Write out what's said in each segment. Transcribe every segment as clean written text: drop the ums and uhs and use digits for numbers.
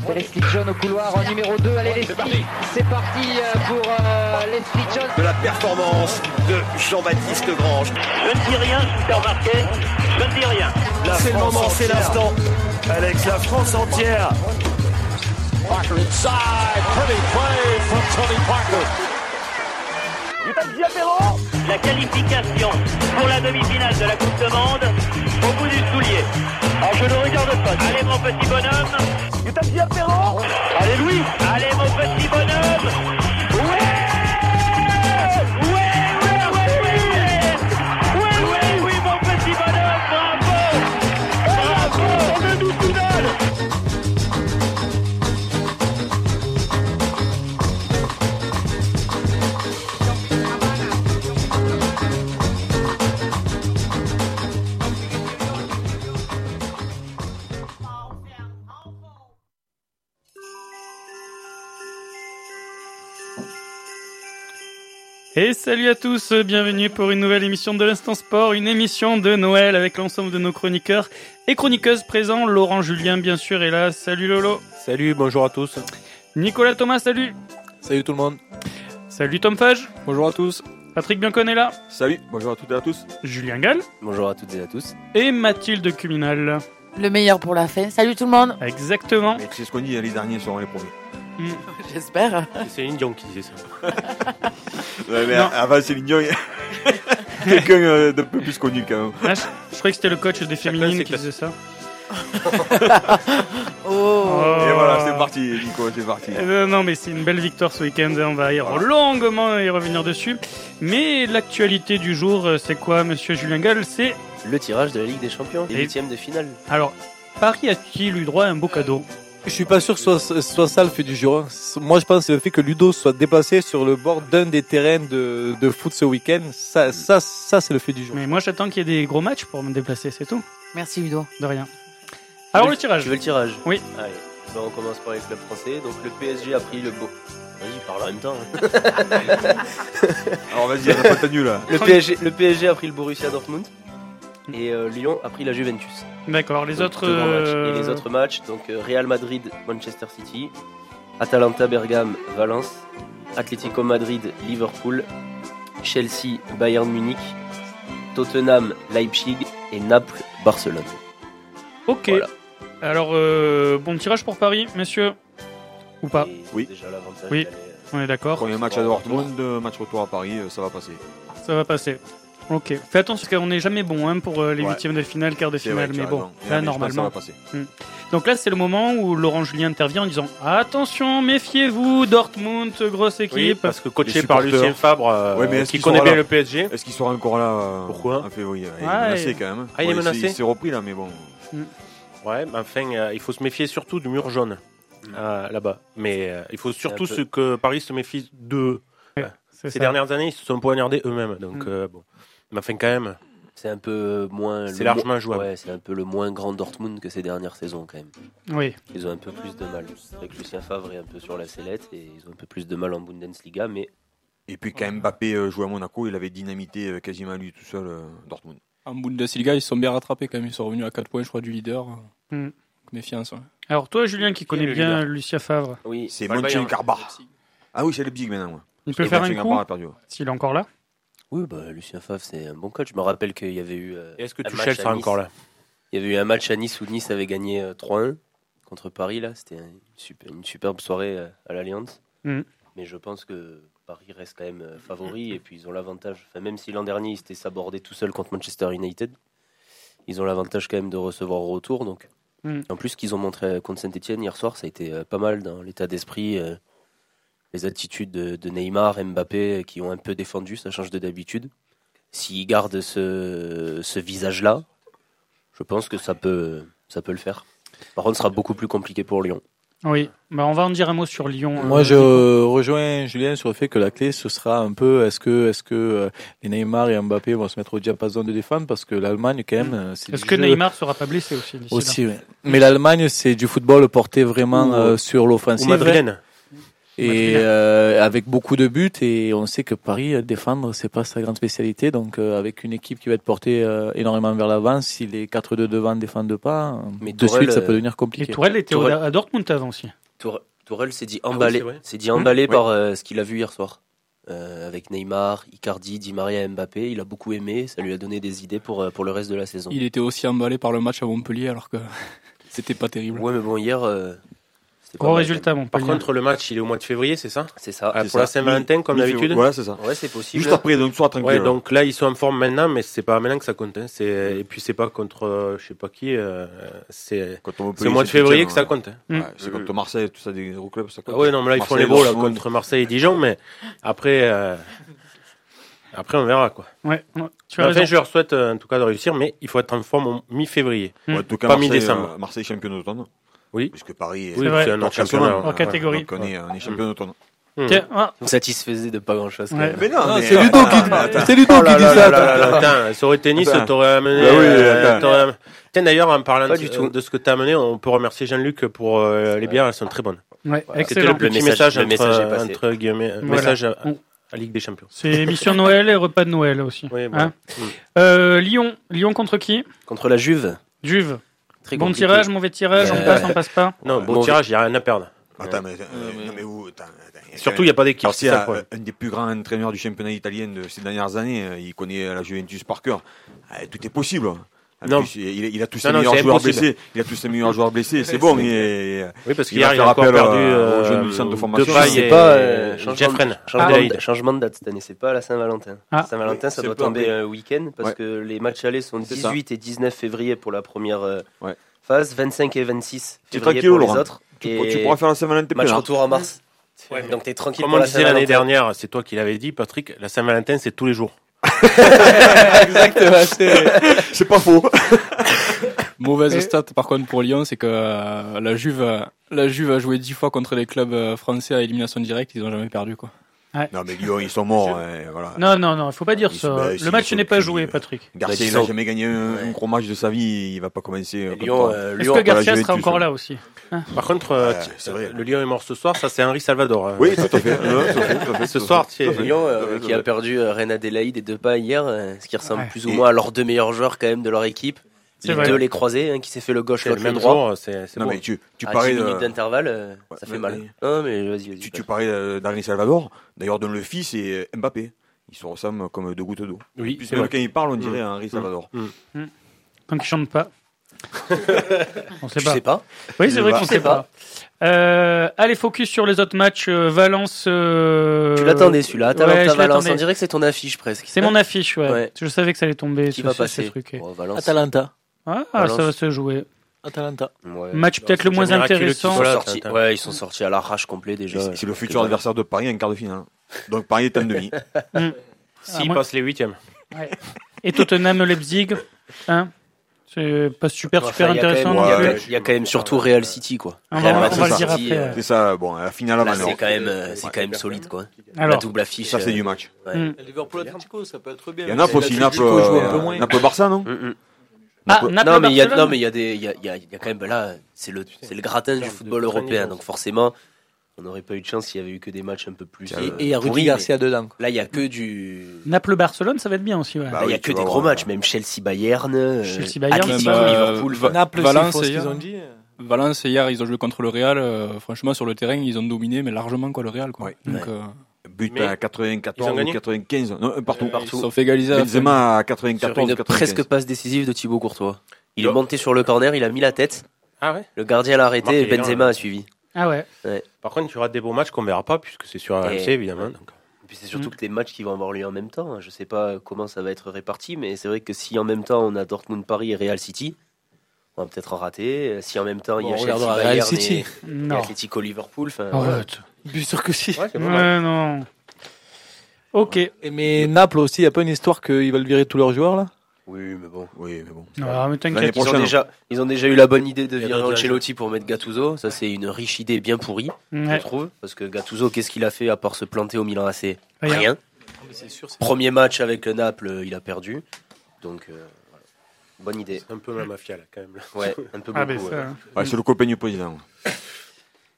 Leslie John au couloir en numéro 2. Allez Leslie, c'est parti pour Leslie John. De la performance de Jean-Baptiste Grange. Je ne dis rien, je vous fais remarquer, je ne dis rien. C'est le moment, c'est l'instant. Alex, la France entière. Parker inside, pretty play from Tony Parker. La qualification pour la demi-finale de la Coupe du Monde au bout du soulier. Alors je ne regarde pas. Allez mon petit bonhomme. Allez Louis. Allez mon petit bonhomme. Oui, mon petit bonhomme. Bravo. On est demi-finale. Et salut à tous, bienvenue pour une nouvelle émission de l'Instant Sport, une émission de Noël avec l'ensemble de nos chroniqueurs et chroniqueuses présents. Laurent Julien bien sûr est là, salut Lolo. Salut, bonjour à tous. Nicolas Thomas, salut. Salut tout le monde. Salut Tom Fage. Bonjour à tous. Patrick Biancon est là. Salut, bonjour à toutes et à tous. Julien Gall. Bonjour à toutes et à tous. Et Mathilde Cuminal. Le meilleur pour la fin. Salut tout le monde. Exactement. Et c'est ce qu'on dit, les derniers seront les premiers. J'espère. C'est Céline Dion qui disait ça. Ouais, mais avant Céline Dion, il y a quelqu'un d'un peu plus connu quand même. Ah, je croyais que c'était le coach des féminines qui disait ça. Et voilà, c'est parti Nico, c'est parti. Non mais c'est une belle victoire ce week-end, on va longuement y revenir dessus. Mais l'actualité du jour, c'est quoi monsieur Julien Gall? C'est le tirage de la Ligue des Champions, les huitièmes de finale. Alors, Paris a-t-il eu droit à un beau cadeau? Je suis pas sûr que ce soit ça le fait du jour. Moi, je pense que c'est le fait que Ludo soit déplacé sur le bord d'un des terrains de foot ce week-end. Ça, c'est le fait du jour. Mais moi, j'attends qu'il y ait des gros matchs pour me déplacer, c'est tout. Merci Ludo. De rien. Alors, le tirage. Tu veux le tirage? Oui. Allez, on commence par les clubs français. Donc, le PSG a pris le beau. Vas-y, parle en même temps. Alors, vas-y, on a pas tenu là. Le PSG a pris le Borussia Dortmund. Et Lyon a pris la Juventus. D'accord, les autres matchs. Et les autres matchs, donc Real Madrid, Manchester City, Atalanta, Bergame, Valence, Atlético Madrid, Liverpool, Chelsea, Bayern Munich, Tottenham, Leipzig et Naples, Barcelone. Ok. Voilà. Alors, bon tirage pour Paris, messieurs. Ou pas? Oui. Déjà l'avantage. Oui, on est d'accord. Premier match à Dortmund, match retour à Paris, ça va passer. Ça va passer. Ok, fais attention parce qu'on n'est jamais bon pour les huitièmes de finale, quart de finale, mais bon, là normalement. Ça va passer. Donc là c'est le moment où Laurent Julien intervient en disant attention, méfiez-vous, Dortmund, grosse équipe. Oui, parce que coaché par Lucien Fabre, qui connaît bien le PSG. Est-ce qu'il sera encore là Pourquoi en février? Il est menacé quand même. Ah, il est menacé. Il s'est repris là, mais bon. Ouais, mais enfin, il faut se méfier surtout du mur jaune là-bas. Mais il faut surtout que Paris se méfie d'eux. Ces dernières années, ils se sont poignardés eux-mêmes, donc bon. Mais enfin, quand même. C'est un peu moins. C'est largement jouable. Ouais, c'est un peu le moins grand Dortmund que ces dernières saisons, quand même. Oui. Ils ont un peu plus de mal. C'est vrai que Lucien Favre est un peu sur la sellette et ils ont un peu plus de mal en Bundesliga, mais. Et puis, quand Mbappé jouait à Monaco, il avait dynamité quasiment lui tout seul Dortmund. En Bundesliga, ils sont bien rattrapés quand même. Ils sont revenus à 4 points, je crois, du leader. Méfiance. Ouais. Alors, toi, Julien, qui connais bien Lucien Favre. Oui, c'est Mönchengladbach. Ah oui, c'est le big maintenant. Il peut faire un coup s'il est encore là. Oui, Lucien Favre, c'est un bon coach. Je me rappelle qu'il y avait eu. Est-ce que Tuchel sera encore là? Il y avait eu un match à Nice où Nice avait gagné 3-1 contre Paris. Là, c'était une superbe soirée à l'Allianz. Mais je pense que Paris reste quand même favori et puis ils ont l'avantage. Enfin, même si l'an dernier ils s'étaient sabordés tout seuls contre Manchester United, ils ont l'avantage quand même de recevoir au retour. Donc, en plus, ce qu'ils ont montré contre Saint-Etienne hier soir, ça a été pas mal dans l'état d'esprit. Les attitudes de Neymar, Mbappé qui ont un peu défendu, ça change de d'habitude. S'ils gardent ce visage-là, je pense que ça peut le faire. Par contre, ce sera beaucoup plus compliqué pour Lyon. Oui, on va en dire un mot sur Lyon. Moi, je rejoins Julien sur le fait que la clé, ce sera un peu est-ce que les Neymar et Mbappé vont se mettre au diapason de défendre parce que l'Allemagne, quand même, c'est est-ce que Neymar sera pas blessé aussi oui. Mais l'Allemagne, c'est du football porté vraiment sur l'offensive. Ou madrilène. Et avec beaucoup de buts, et on sait que Paris, défendre, c'est pas sa grande spécialité. Donc avec une équipe qui va être portée énormément vers l'avant, si les 4-2 devant ne défendent pas, mais de Tourelle, suite ça peut devenir compliqué. Et Tourelle était à Dortmund avant aussi. Tourelle s'est dit emballé par ce qu'il a vu hier soir. Avec Neymar, Icardi, Di Maria et Mbappé, il a beaucoup aimé, ça lui a donné des idées pour le reste de la saison. Il était aussi emballé par le match à Montpellier alors que c'était pas terrible. Ouais, mais bon, hier gros résultat, Montpellier. Par contre, le match, il est au mois de février, c'est ça ? C'est ça. Pour la Saint-Valentin, comme d'habitude ? Ouais, c'est ça. Ouais, c'est possible. Juste après, donc sois tranquille. Ouais, donc là, ils sont en forme maintenant, mais c'est pas maintenant que ça compte. Hein. Et puis, c'est pas contre je sais pas qui. C'est au mois de février que ça compte. Hein. Ouais, c'est contre Marseille, tout ça, des gros clubs, ça compte. Ouais, non, mais là, ils font les gros là, contre Marseille et Dijon, mais après, on verra, quoi. Ouais. Enfin, je leur souhaite, en tout cas, de réussir, mais il faut être en forme au mi-février. En tout cas, pas mi-décembre. Marseille champion d'automne. Oui. Puisque Paris c'est un autre championnat. En catégorie. Donc, on est champion d'automne. Vous satisfaisez de pas grand chose. Ouais. Mais non, mais c'est Ludo qui dit ça. Attends, ça aurait été Nice, t'aurais amené. Tiens, d'ailleurs, en parlant de ce que t'as amené, on peut remercier Jean-Luc pour les bières, elles sont très bonnes. Ouais, c'était excellent. le petit message entre guillemets, message à Ligue des Champions. C'est émission Noël et repas de Noël aussi. Oui, voilà. Lyon contre qui ? Contre la Juve. Très bon tirage, mauvais tirage, on passe pas. Non, bon tirage, il n'y a rien à perdre. Attends, mais où surtout, il n'y a pas d'équipe. C'est un des plus grands entraîneurs du championnat italien de ces dernières années. Il connaît la Juventus par cœur. Tout est possible. En plus, il a tous ses meilleurs joueurs blessés. Il a tous ses meilleurs joueurs blessés. C'est bon. Oui, parce qu'hier, il a encore perdu au jeune du centre de formation. C'est pas changement de date cette année. C'est pas la Saint-Valentin. Saint-Valentin, ça doit tomber un week-end parce que les matchs allés sont 18 et 19 février pour la première phase, 25 et 26 février pour les autres. Tu pourras faire la Saint-Valentin. Match retour en mars. Donc t'es tranquille. Comme on disait l'année dernière, c'est toi qui l'avais dit, Patrick. La Saint-Valentin, c'est tous les jours. Exactement. C'est pas faux. Mauvaise stat par contre pour Lyon, c'est que la Juve a joué 10 fois contre les clubs français à élimination directe, ils ont jamais perdu quoi. Ouais. Non mais Lyon ils sont morts. Voilà. Non, il faut pas dire ça. Le match n'est pas joué, Patrick. Garcia il a jamais gagné un gros match de sa vie, il va pas commencer. Est-ce que Garcia sera encore là aussi? Par contre, le Lyon est mort ce soir, ça c'est Henri Salvador. Oui, tout à fait. Ce soir, Lyon qui a perdu Reine Adélaïde et Depay hier, ce qui ressemble plus ou moins à leurs deux meilleurs joueurs quand même de leur équipe. Les deux les croisés, qui s'est fait le gauche, l'autre le droit. C'est non mais tu à parlais 10 minutes d'intervalle, ça fait mal. Non mais vas-y. Tu parlais d'Henri Salvador. D'ailleurs, dont le fils est Mbappé. Ils se ressemblent comme deux gouttes d'eau. Oui. Même quand il parle, on dirait Henri Salvador. Tant qu'il chante pas. On sait pas. Tu sais pas? Oui, c'est vrai qu'on sait pas. Allez, focus sur les autres matchs. Valence. Tu l'attendais celui-là. Atalanta-Valence. On dirait que c'est ton affiche presque. C'est mon affiche, ouais. Je savais que ça allait tomber. Qui va passer? Atalanta. Ah, ça va se jouer. Atalanta. Match peut-être le moins intéressant. Ils sont sortis à l'arrache complet déjà. C'est le futur adversaire de Paris en quart de finale. Donc Paris est en demi. S'il passe les huitièmes. Et Tottenham-Leipzig, c'est pas super intéressant. Il y a quand même surtout Real City quoi. On va le dire après. C'est ça, bon, la finale avant. C'est quand même solide quoi. La double affiche. Ça c'est du match. Liverpool-Atlético, ça peut être bien. Il y en a aussi Naples-Barça, non? Non mais il y a quand même là c'est le gratin du football européen donc forcément on n'aurait pas eu de chance s'il y avait eu que des matchs un peu plus et il y a Rudy Garcia dedans. Là il y a que du Naples-Barcelone, ça va être bien aussi. Là il y a que des gros matchs, même Chelsea-Bayern, Liverpool, Naples, Valence qu'ils ont dit. Valence hier ils ont joué contre le Real, franchement sur le terrain ils ont dominé mais largement quoi le Real quoi. Donc but à 94 ou 95, non, partout. Ils sont fait égaliser. Benzema à 94, sur une 95. Presque passe décisive de Thibaut Courtois. Il est monté sur le corner, il a mis la tête. Ah ouais. Le gardien l'a arrêté et Benzema a suivi. Ah ouais. Par contre, tu auras des beaux matchs qu'on verra pas puisque c'est sur RMC évidemment. Donc. Et puis c'est surtout que des matchs qui vont avoir lieu en même temps. Je sais pas comment ça va être réparti, mais c'est vrai que si en même temps on a Dortmund-Paris et Real City, on va peut-être en rater. Si en même temps il y a Chelsea-Bayern et Atlético-Liverpool, Bien sûr que si. Ouais, non. Ok. Mais Naples aussi, il n'y a pas une histoire qu'ils veulent virer tous leurs joueurs là? Oui, mais bon. Non, mais t'inquiète. Ils ont déjà eu la bonne idée de virer Ancelotti pour mettre Gattuso. Ça, c'est une riche idée bien pourrie, je trouve. Parce que Gattuso, qu'est-ce qu'il a fait à part se planter au Milan AC? Rien. Premier match avec le Naples, il a perdu. Donc, bonne idée. C'est un peu la mafia, là, quand même. Ouais, un peu beaucoup. C'est le copain du président.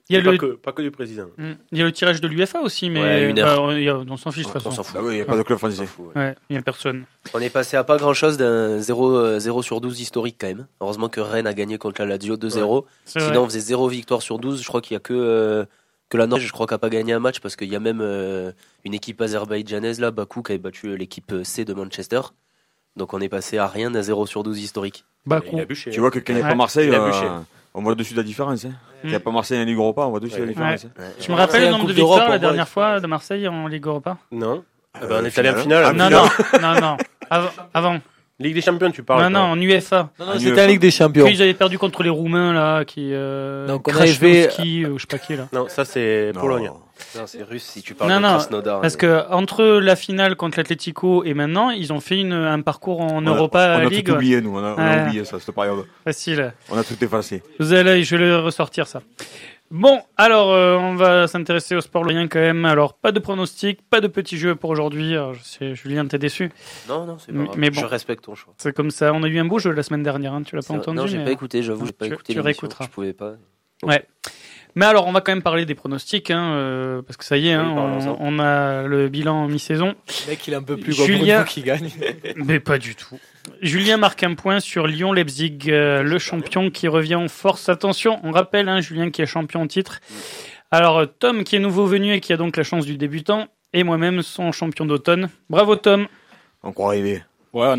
Il y a pas que du président. Il y a le tirage de l'UEFA aussi, mais on s'en fiche de toute façon. Il n'y a pas de club français. Il n'y a personne. On est passé à pas grand-chose d'un 0 sur 12 historique quand même. Heureusement que Rennes a gagné contre la Lazio 2-0. Sinon, on faisait 0 victoire sur 12. Je crois qu'il y a que la Norvège, je crois, qui n'a pas gagné un match parce qu'il y a même une équipe azerbaïdjanaise, là, Bakou, qui avait battu l'équipe C de Manchester. Donc on est passé à rien d'un 0 sur 12 historique. Bakou. Tu vois que quand il n'y a pas Marseille, on voit dessus la différence. Il n'y a pas Marseille en Ligue Europa, on voit dessus la différence. Tu me rappelles le nombre de victoires la dernière fois de Marseille en Ligue Europa? Non. On est allé en finale. Non. Avant. Ligue des Champions, tu parles? Non, en UEFA. Non, c'était la Ligue des Champions. Puis ils avaient perdu contre les Roumains, là, qui donc on avait ski, je sais pas qui, là. Non, ça c'est Pologne. Non, c'est russe si tu parles de Krasnodar. Parce que entre la finale contre l'Atlético et maintenant, ils ont fait un parcours en Europa League. On a tout oublié, nous. On a oublié ça, cette période. Facile. On a tout effacé. Vous allez, je vais le ressortir, ça. Bon, alors, on va s'intéresser au sport lorrain quand même. Alors, pas de pronostic, pas de petits jeux pour aujourd'hui. Alors, je sais, Julien, t'es déçu. Non, c'est pas grave. Mais bon, je respecte ton choix. C'est comme ça. On a eu un beau jeu la semaine dernière, hein. Tu l'as pas entendu? Non, j'ai pas écouté, j'avoue, j'ai pas écouté l'émission. Tu réécouteras. Je pouvais pas. Ouais. Mais alors, on va quand même parler des pronostics, parce que ça y est, on a le bilan mi-saison. Le mec, il est un peu plus gros pour nous qui gagne. Mais pas du tout. Julien marque un point sur Lyon-Leipzig, le champion qui revient en force. Attention, on rappelle, Julien qui est champion en titre. Alors, Tom qui est nouveau venu et qui a donc la chance du débutant, et moi-même son champion d'automne. Bravo Tom. On croit arriver. Ouais,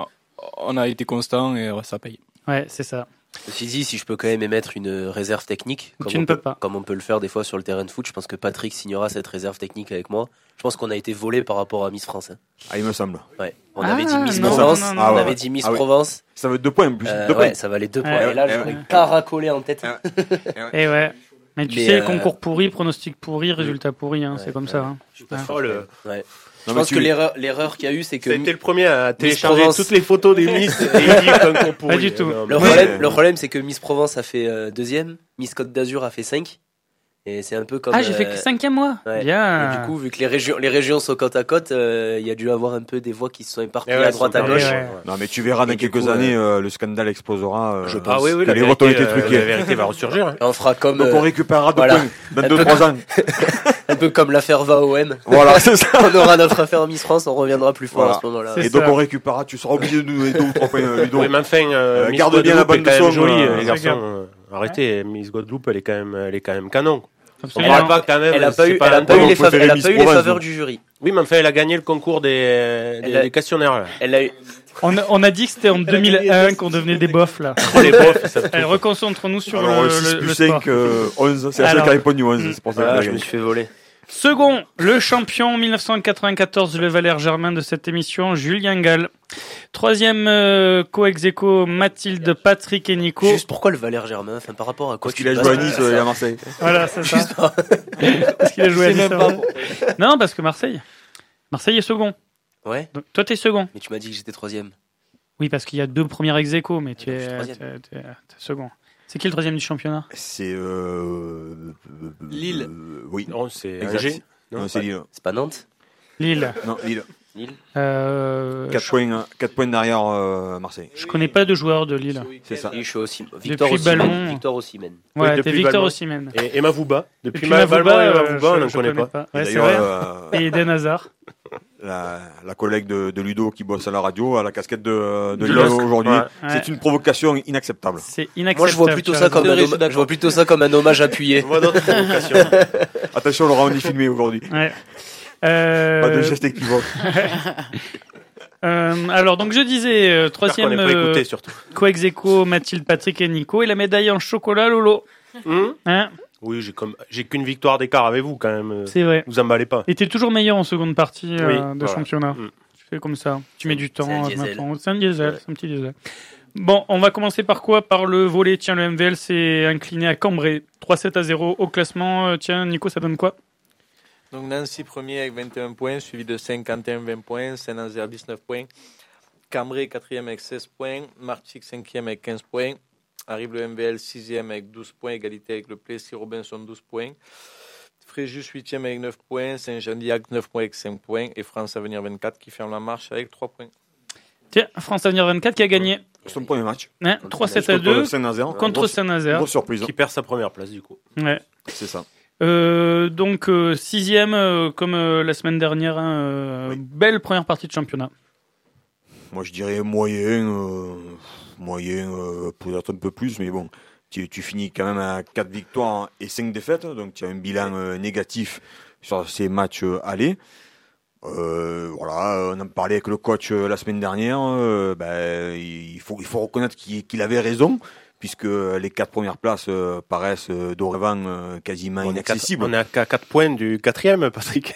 on a été constant et ça paye. Ouais, c'est ça. Ceci dit, si je peux quand même émettre une réserve technique, comme on peut le faire des fois sur le terrain de foot, je pense que Patrick signera cette réserve technique avec moi. Je pense qu'on a été volé par rapport à Miss France. Il me semble. Ouais. On avait dit Miss Provence, on avait dit Miss Provence. Ça veut 2 points en plus. Ouais, ça valait 2 points. Et là, je n'aurais pas racolé en tête. Et ouais. Mais tu sais, concours pourri, pronostic pourri, résultat pourri, c'est comme ça. Je suis pas folle. Ouais. Je pense que l'erreur qu'il y a eu, c'est que... Ça a été le premier à télécharger toutes les photos des Miss et il dit concours pourri. Pas du tout. Le problème, c'est que Miss Provence a fait 2e, Miss Côte d'Azur a fait 5. Et c'est un peu comme... j'ai fait que 5e mois. Ouais. Bien. Et du coup, vu que les régions sont côte à côte, il y a dû avoir un peu des voix qui se sont éparpillées à droite à gauche. Non, mais tu verras dans quelques années, le scandale explosera. Je pense que les votes ont été truqués. La vérité va ressurgir. On fera comme... Donc on récupérera 2 points dans 2-3 ans. Un peu comme l'affaire VAOM. Voilà, c'est ça. On aura notre affaire Miss France, on reviendra plus fort à ce moment-là. Et donc on récupérera, tu seras obligé de nous donner 2 ou 3 points, Ludo. Oui, mais enfin, garde bien la bonne son, jolie, les garçons. Arrêtez, Miss Guadeloupe, elle est quand même canon. On parle pas quand même. Elle a pas eu les faveurs du jury. Oui, mais enfin, elle a gagné le concours des questionnaires. On a dit que c'était en 2001 qu'on devenait des bofs, là. Les bofs, Allez, reconcentrons-nous sur le 5, 11, c'est la seule qui a répondu 11. C'est pour ça que je me suis fait voler. Second, le champion 1994, le Valère Germain de cette émission, Julien Gall. Troisième, co-ex-aequo, Mathilde, Patrick et Nico. Juste pourquoi le Valère Germain? Enfin, par rapport à quoi? Parce qu'il a joué à Nice et à Marseille. Voilà, c'est ça. Parce qu'il a joué à Nice. Non, parce que Marseille est second. Ouais. Donc, toi, t'es second. Mais tu m'as dit que j'étais 3e. Oui, parce qu'il y a 2 premiers ex-aequo, mais t'es second. C'est qui le 3e du championnat? C'est Lille. Oui. Non, c'est Angers. Non, c'est Lille. C'est pas Nantes? Lille. Non, Lille. 4 points derrière Marseille. Je connais pas de joueurs de Lille. C'est ça. Je suis aussi Victor Osimhen. Ouais, t'es Victor Osimhen. Et Mavouba. Depuis Mavouba, on ne connaît pas. Ouais, c'est vrai. Et Eden Hazard. La collègue de Ludo qui bosse à la radio, à la casquette de Ludo aujourd'hui. Ouais. C'est une provocation inacceptable. C'est inacceptable. Moi, je vois plutôt ça comme un hommage appuyé. Moi, d'autres provocations. Attention, Laurent, on est filmé aujourd'hui. Ouais. Pas de geste équivoque. Alors, donc, je disais, troisième co-ex-aequo, Mathilde, Patrick et Nico. Et la médaille en chocolat, Lolo. Oui, j'ai qu'une victoire d'écart avec vous, quand même. C'est vrai. Vous emballez pas. Et t'es toujours meilleur en seconde partie de championnat. Tu fais comme ça. Tu mets du temps. C'est un diesel. C'est un petit diesel. Bon, on va commencer par quoi? Par le volley. Tiens, le MVL s'est incliné à Cambrai. 3-7-0 au classement. Tiens, Nico, ça donne quoi? Donc Nancy premier avec 21 points, suivi de Saint-Quentin 20 points, Saint-Nazaire 19 points, Cambrai 4e avec 16 points, Martigues 5e avec 15 points, arrive le MVL 6e avec 12 points, égalité avec le Plessis-Robinson 12 points, Fréjus 8e avec 9 points, Saint-Jean-d'Iac 9 points avec 5 points, et France Avenir 24 qui ferme la marche avec 3 points. Tiens, France Avenir 24 qui a gagné. Son premier match. 3-7-2 contre Saint-Nazaire. Grosse surprise. Qui perd sa première place, du coup. Ouais. C'est ça. Donc, 6e, comme la semaine dernière. Oui. Belle première partie de championnat. Moi, je dirais moyen, peut-être un peu plus, mais bon. Tu finis quand même à 4 victoires et 5 défaites, donc tu as un bilan négatif sur ces matchs allés. Voilà, on en parlait avec le coach la semaine dernière. Il faut reconnaître qu'il avait raison, puisque les 4 premières places paraissent dorénavant quasiment inaccessibles. On est à 4 points du 4e, Patrick.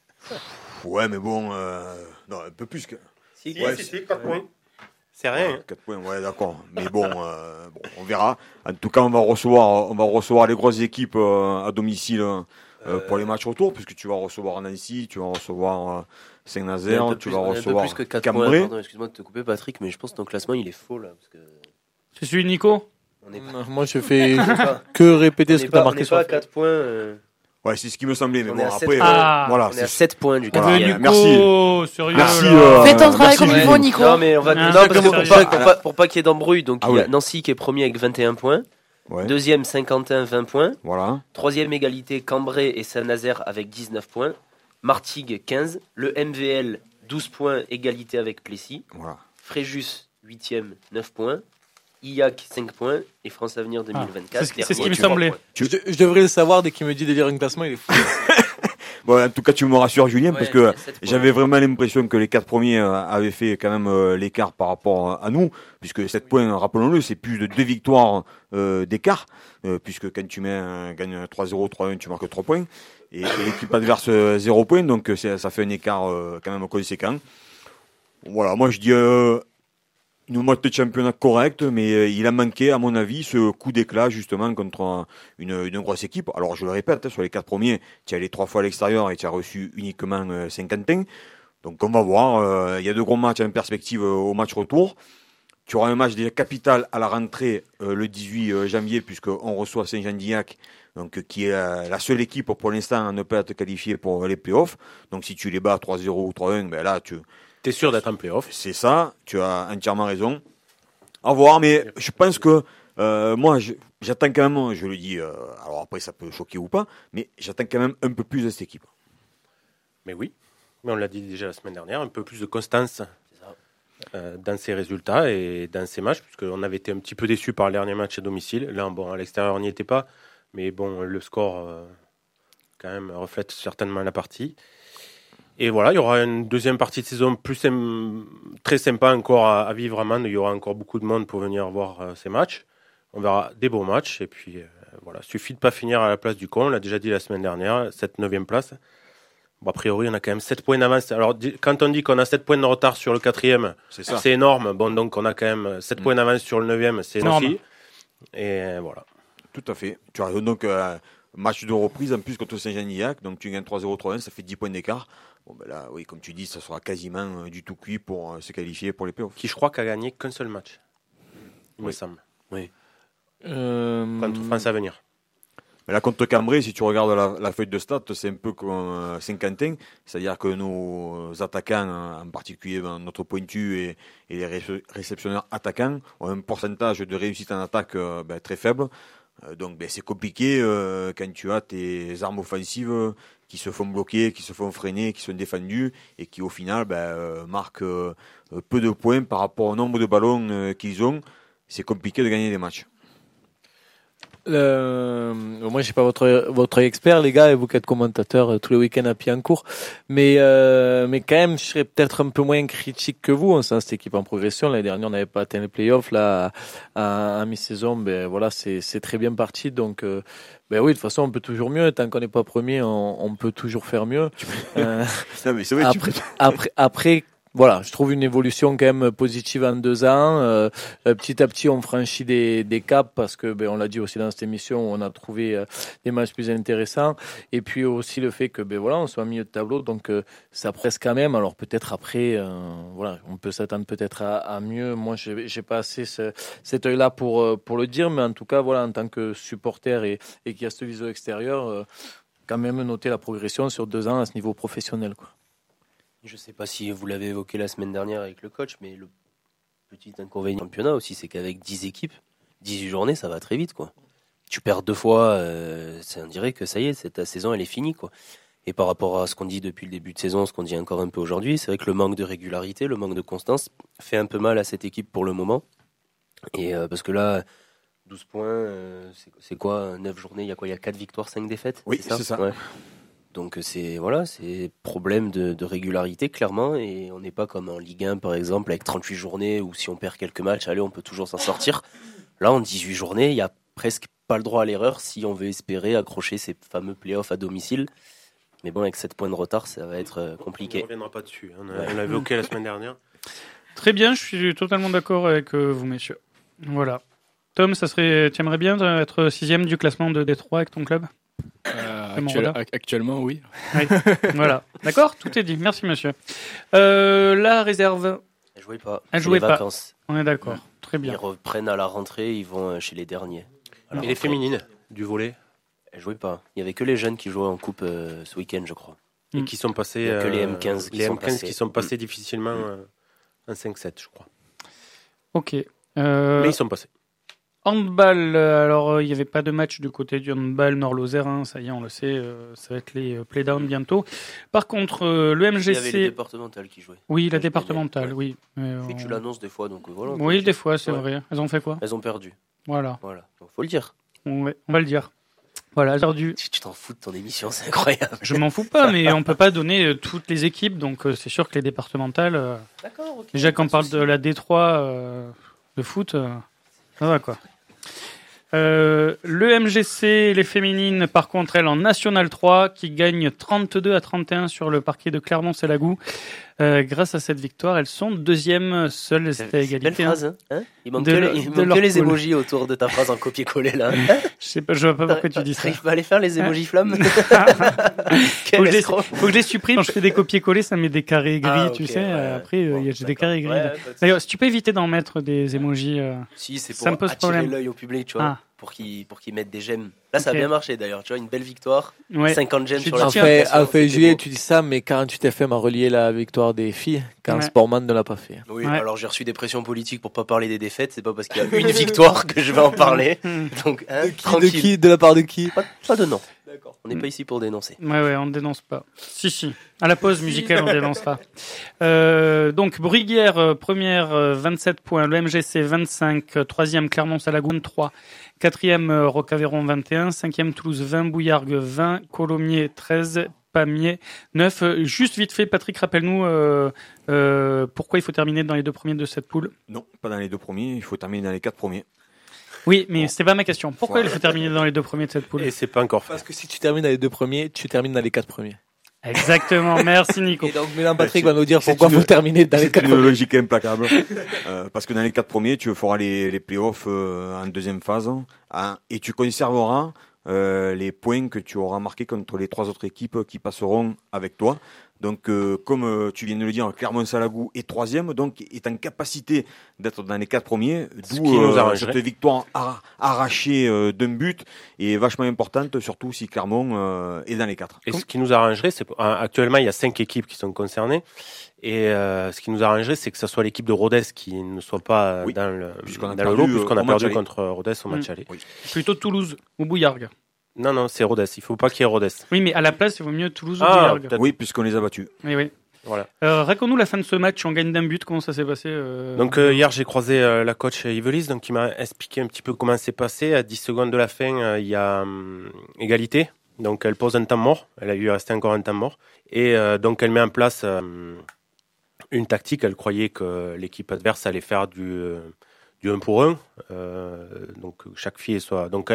Ouais, mais bon, non, un peu plus que. Si, 4 points. C'est rien. 4 points, ouais, d'accord. Mais bon, on verra. En tout cas, on va recevoir les grosses équipes à domicile pour les matchs retour, puisque tu vas recevoir Nancy, tu vas recevoir Saint-Nazaire, tu vas recevoir un peu plus que 4 Cambrai. points. Pardon, excuse-moi de te couper, Patrick, mais je pense que ton classement, il est faux, là. Parce que... C'est celui de Nico? Moi, je fais que répéter ce que tu as marqué sur la feuille. On n'est pas à 4 points. Ouais, c'est ce qui me semblait, mais on bon, après, voilà. On est à 7 points du 4e. Merci. Sérieux, merci. Fais ton travail comme il faut, Nico. Non, mais on va pour pas qu'il y ait d'embrouille. Donc, il y a Nancy qui est premier avec 21 points. Ouais. Deuxième, Saint-Quentin, 20 points. Voilà. Troisième égalité, Cambrai et Saint-Nazaire avec 19 points. Martigues, 15. Le MVL, 12 points, égalité avec Plessis. Voilà. Fréjus, 8e, 9 points. IAC 5 points et France Avenir 2024. C'est ce qui me semblait. Je devrais le savoir dès qu'il me dit de lire un classement, il est fou. Bon, en tout cas, tu me rassures, Julien, parce que j'avais vraiment l'impression que les 4 premiers avaient fait quand même l'écart par rapport à nous, puisque 7 points, rappelons-le, c'est plus de 2 victoires d'écart, puisque quand tu gagnes 3-0, 3-1, tu marques 3 points, et l'équipe adverse 0 points, donc ça fait un écart quand même conséquent. Voilà, moi je dis une moitié de championnat correcte, mais il a manqué, à mon avis, ce coup d'éclat, justement, contre une grosse équipe. Alors, je le répète, sur les 4 premiers, tu es allé 3 fois à l'extérieur et tu as reçu uniquement Saint-Quentin. Donc, on va voir. Il y a de gros matchs en perspective au match retour. Tu auras un match déjà capital à la rentrée le 18 janvier, puisqu'on reçoit Saint-Jean-d'Illac, donc, qui est la seule équipe pour l'instant à ne pas être qualifiée pour les playoffs. Donc, si tu les bats 3-0 ou 3-1, ben là, t'es sûr d'être en play-off. C'est ça, tu as entièrement raison. À voir, mais je pense que moi, j'attends quand même, je le dis, alors après ça peut choquer ou pas, mais j'attends quand même un peu plus de cette équipe. Mais oui, mais on l'a dit déjà la semaine dernière, un peu plus de constance dans ses résultats et dans ses matchs, puisqu'on avait été un petit peu déçus par le dernier match à domicile. Là, bon, à l'extérieur, on n'y était pas, mais bon, le score quand même reflète certainement la partie. Et voilà, il y aura une deuxième partie de saison très sympa encore à vivre à Mende. Il y aura encore beaucoup de monde pour venir voir ces matchs. On verra des beaux matchs. Et puis voilà, suffit de pas finir à la place du con. On l'a déjà dit la semaine dernière, cette 9e place. Bon, a priori, on a quand même 7 points d'avance. Alors, quand on dit qu'on a 7 points de retard sur le 4e, c'est énorme. Bon, donc on a quand même 7 points d'avance sur le 9e, c'est énorme aussi. Et voilà. Tout à fait. Tu as donc match de reprise en plus contre Saint-Jean-d'Illac. Donc tu gagnes 3-0, 3-1, ça fait 10 points d'écart. Bon, ben là, oui, comme tu dis, ça sera quasiment du tout cuit pour se qualifier pour les playoffs. Qui, je crois, qu'a gagné qu'un seul match. Il me semble. Oui. Contre France Avenir. Mais là, contre Cambrai, si tu regardes la feuille de stats, c'est un peu comme Saint-Quentin. C'est-à-dire que nos attaquants, en particulier notre pointu et les réceptionneurs attaquants, ont un pourcentage de réussite en attaque très faible. Donc c'est compliqué quand tu as tes armes offensives qui se font bloquer, qui se font freiner, qui sont défendues et qui au final marquent peu de points par rapport au nombre de ballons qu'ils ont. C'est compliqué de gagner des matchs. Moi, je suis pas votre expert, les gars, et vous qui êtes commentateurs tous les week-ends à Piancourt, mais quand même, je serais peut-être un peu moins critique que vous. On sent cette équipe en progression. L'année dernière, on n'avait pas atteint les playoffs. Là, à mi-saison, voilà, c'est très bien parti. Donc, oui, de toute façon, on peut toujours mieux. Tant qu'on n'est pas premier, on peut toujours faire mieux. Non, mais c'est vrai, après. Voilà, je trouve une évolution quand même positive en 2 ans. Petit à petit, on franchit des caps parce que, on l'a dit aussi dans cette émission, on a trouvé des matchs plus intéressants. Et puis aussi le fait que, voilà, on soit au milieu de tableau, donc ça presse quand même. Alors peut-être après, voilà, on peut s'attendre peut-être à mieux. Moi, j'ai pas assez cet œil-là pour le dire, mais en tout cas, voilà, en tant que supporter et qui a ce vision extérieur, quand même noter la progression sur 2 ans à ce niveau professionnel, quoi. Je ne sais pas si vous l'avez évoqué la semaine dernière avec le coach, mais petit inconvénient du championnat aussi, c'est qu'avec 10 équipes, 18 journées, ça va très vite, quoi. Tu perds 2 fois, on dirait que ça y est, ta saison, elle est finie, quoi. Et par rapport à ce qu'on dit depuis le début de saison, ce qu'on dit encore un peu aujourd'hui, c'est vrai que le manque de régularité, le manque de constance fait un peu mal à cette équipe pour le moment. Et parce que là, 12 points, c'est quoi 9 journées, il y a 4 victoires, 5 défaites? Oui, c'est ça. Ouais. Donc c'est problème de régularité, clairement, et on n'est pas comme en Ligue 1, par exemple, avec 38 journées, où si on perd quelques matchs, allez, on peut toujours s'en sortir. Là, en 18 journées, il n'y a presque pas le droit à l'erreur si on veut espérer accrocher ces fameux playoffs à domicile. Mais bon, avec 7 points de retard, ça va être compliqué. On ne reviendra pas dessus. On l'a évoqué la semaine dernière. Très bien, je suis totalement d'accord avec vous, messieurs. Voilà. Tom, tu aimerais bien être 6e du classement de Détroit avec ton club? Actuellement, oui. Voilà. D'accord, tout est dit. Merci, monsieur. La réserve. Elle jouait pas. Elle jouait pas. Vacances. On est d'accord. Très bien. Ils reprennent à la rentrée, ils vont chez les derniers. Et les féminines du volley? Elles jouaient pas. Il y avait que les jeunes qui jouaient en coupe ce week-end, je crois. Et qui sont passés. Que les M15 qui sont passés difficilement en 5-7, je crois. Ok. Mais ils sont passés. Handball, alors il n'y avait pas de match du côté du handball Nord-Lozère, hein, ça y est, on le sait, ça va être les playdowns bientôt. Par contre, le MGC... Il y avait les départementales qui jouaient. Oui, la départementale, oui. Puis tu l'annonces des fois, donc voilà. Oui, des fois, c'est vrai. Elles ont fait quoi? Elles ont perdu. Voilà. Donc faut le dire. On va le dire. Voilà, perdu. Tu t'en fous de ton émission, c'est incroyable. Je m'en fous pas, mais on peut pas donner toutes les équipes, donc c'est sûr que les départementales... D'accord, ok. Déjà, quand on parle de la D3 de foot, ça va quoi. Le MGC, les féminines, par contre, elles en National 3, qui gagnent 32-31 sur le parquet de Clermont-Sellagou. Grâce à cette victoire, elles sont deuxième, seules, c'était à égalité. Belle phrase, hein. Il manque que les émojis autour de ta phrase en copier-coller, là. Je vois pas pourquoi tu dis ça. Tu vas aller faire les émojis flammes. Faut que je les supprime. Quand je fais des copier-coller, ça met des carrés gris, tu sais. Après, j'ai des carrés gris. D'ailleurs, si tu peux éviter d'en mettre des émojis, si, c'est ça me pour pose attirer problème. l'œil au public, tu vois. Pour qu'ils mettent des j'aime. Là, ça a bien marché d'ailleurs. Tu vois, une belle victoire. 50 j'aime sur la fait, Julie, tu dis ça, mais 48 FM a relié la victoire des filles quand Sportman ne l'a pas fait. Oui, alors j'ai reçu des pressions politiques pour pas parler des défaites. C'est pas parce qu'il y a une victoire que je vais en parler. Donc, tranquille. De la part de qui? Pas de nom. D'accord. On n'est pas ici pour dénoncer. Ouais, on ne dénonce pas. Si. À la pause musicale, on dénoncera. Donc, Bruguière, première, 27 points. Le MGC, 25. Troisième, Clermont-Salagoun, 3. Quatrième, Rocaveyron, 21. Cinquième, Toulouse, 20. Bouillargues, 20. Colomiers, 13. Pamiers, 9. Juste vite fait, Patrick, rappelle-nous pourquoi il faut terminer dans les 2 premiers de cette poule. Non, pas dans les 2 premiers. Il faut terminer dans les 4 premiers. Oui, mais c'était pas ma question. Pourquoi il faut terminer dans les 2 premiers de cette poule? Et c'est pas encore fait. Parce que si tu termines dans les 2 premiers, tu termines dans les 4 premiers. Exactement, merci Nico. Et donc Mélan Patrick va nous dire pourquoi il faut terminer dans les 4 premiers. C'est une logique implacable. Parce que dans les 4 premiers, tu feras les playoffs en deuxième phase et tu conserveras les points que tu auras marqués contre les 3 autres équipes qui passeront avec toi. Donc, comme tu viens de le dire, Clermont-Salagoux est 3e, donc est en capacité d'être dans les 4 premiers, d'où cette victoire arrachée d'un but est vachement importante, surtout si Clermont est dans les 4. Et ce qui nous arrangerait, c'est actuellement il y a 5 équipes qui sont concernées, et ce qui nous arrangerait, c'est que ce soit l'équipe de Rodez qui ne soit pas dans le lot, puisqu'on a perdu contre Rodez au match aller. Oui. Plutôt Toulouse ou Bouillargues. Non, c'est Rodez. Il faut pas qu'il y ait Rodez. Oui, mais à la place, il vaut mieux Toulouse ou Bouillargues. Oui, puisqu'on les a battus. Oui. Voilà. Raconte-nous la fin de ce match. On gagne d'un but. Comment ça s'est passé Donc hier, j'ai croisé la coach Yvelis, donc qui m'a expliqué un petit peu comment c'est passé. À 10 secondes de la fin, il y a égalité. Donc elle pose un temps mort. Elle a eu resté encore un temps mort. Et donc elle met en place une tactique. Elle croyait que l'équipe adverse allait faire du 1 pour 1. Donc chaque fille soit... Donc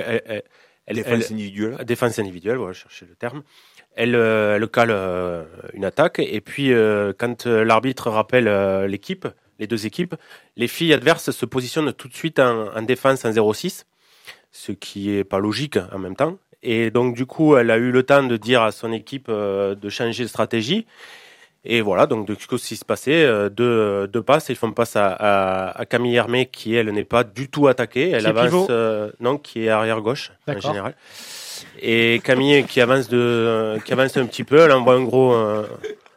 Défense individuelle, voilà, chercher le terme. Elle cale une attaque, et puis quand l'arbitre rappelle les 2 équipes, les filles adverses se positionnent tout de suite en défense en 0-6, ce qui est pas logique en même temps. Et donc du coup, elle a eu le temps de dire à son équipe de changer de stratégie. Et voilà, donc de ce qui se passait, 2 passes, ils font passe à Camille Hermé, qui elle n'est pas du tout attaquée, elle avance, qui est arrière gauche en général. Et Camille qui avance un petit peu, elle envoie un gros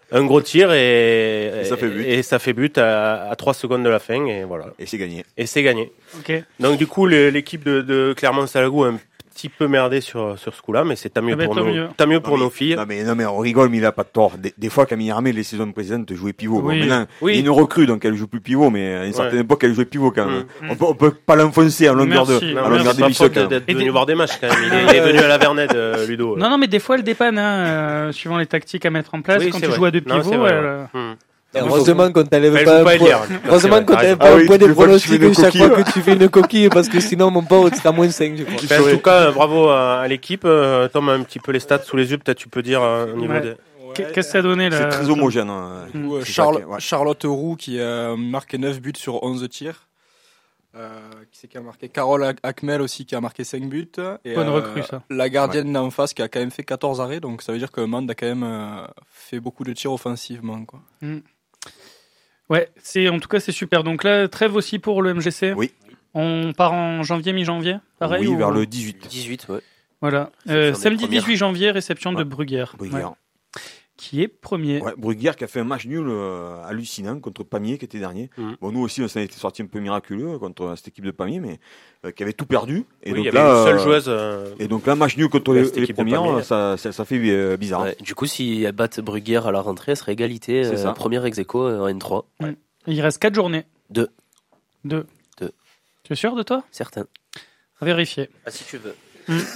Un gros tir et ça fait but. À 3 secondes de la fin et voilà. Et c'est gagné. Okay. Donc du coup l'équipe de Clermont-Salagou a un petit peu merdé sur ce coup-là, mais c'est tant mieux pour nos filles. Non mais on rigole, mais il a pas de tort. Des fois, Camille Armé, les saisons précédentes, jouait pivot. Oui. Bon, maintenant, il y a une recrue, donc elle joue plus pivot, mais à une certaine époque, elle jouait pivot quand même. On peut pas l'enfoncer à longueur de biscuits. D'être venu voir des matchs quand même. Il est venu à la Vernette, Ludo. Non, mais des fois, elle dépanne, suivant les tactiques à mettre en place. Quand tu joues à deux pivots, heureusement qu'on t'enlève pas un point des pronostics chaque fois que tu fais une coquille, parce que sinon, mon pauvre, c'est à moins 5, je crois. En tout cas, bravo à l'équipe. Tom a un petit peu les stats sous les yeux, peut-être tu peux dire au niveau des... Qu'est-ce que ça a donné là? C'est très homogène. Charlotte Roux qui a marqué 9 buts sur 11 tirs. Qui a marqué Carole Akmel aussi qui a marqué 5 buts. Et, bonne recrue ça. La gardienne d'en face qui a quand même fait 14 arrêts, donc ça veut dire que Mande a quand même fait beaucoup de tirs offensivement, quoi. Ouais, en tout cas c'est super. Donc là, trêve aussi pour le MGC. Oui. On part en janvier, mi-janvier, pareil. Oui, vers le 18. 18, ouais. Voilà. Samedi 18 janvier, réception de Bruguière. Qui est premier. Ouais, Bruguière qui a fait un match nul hallucinant contre Pamiers qui était dernier. Bon, nous aussi on s'en était sorti un peu miraculeux contre cette équipe de Pamiers, mais qui avait tout perdu. Et donc il y avait une seule joueuse. Et donc là, match nul contre les premières, ça fait bizarre. Ouais, du coup, si elles battent Bruguière à la rentrée, elle serait égalité. Première ex-aequo en N3. Ouais. Il reste 4 journées. 2. Tu es sûr de toi? Certain. À vérifier. Ah, si tu veux.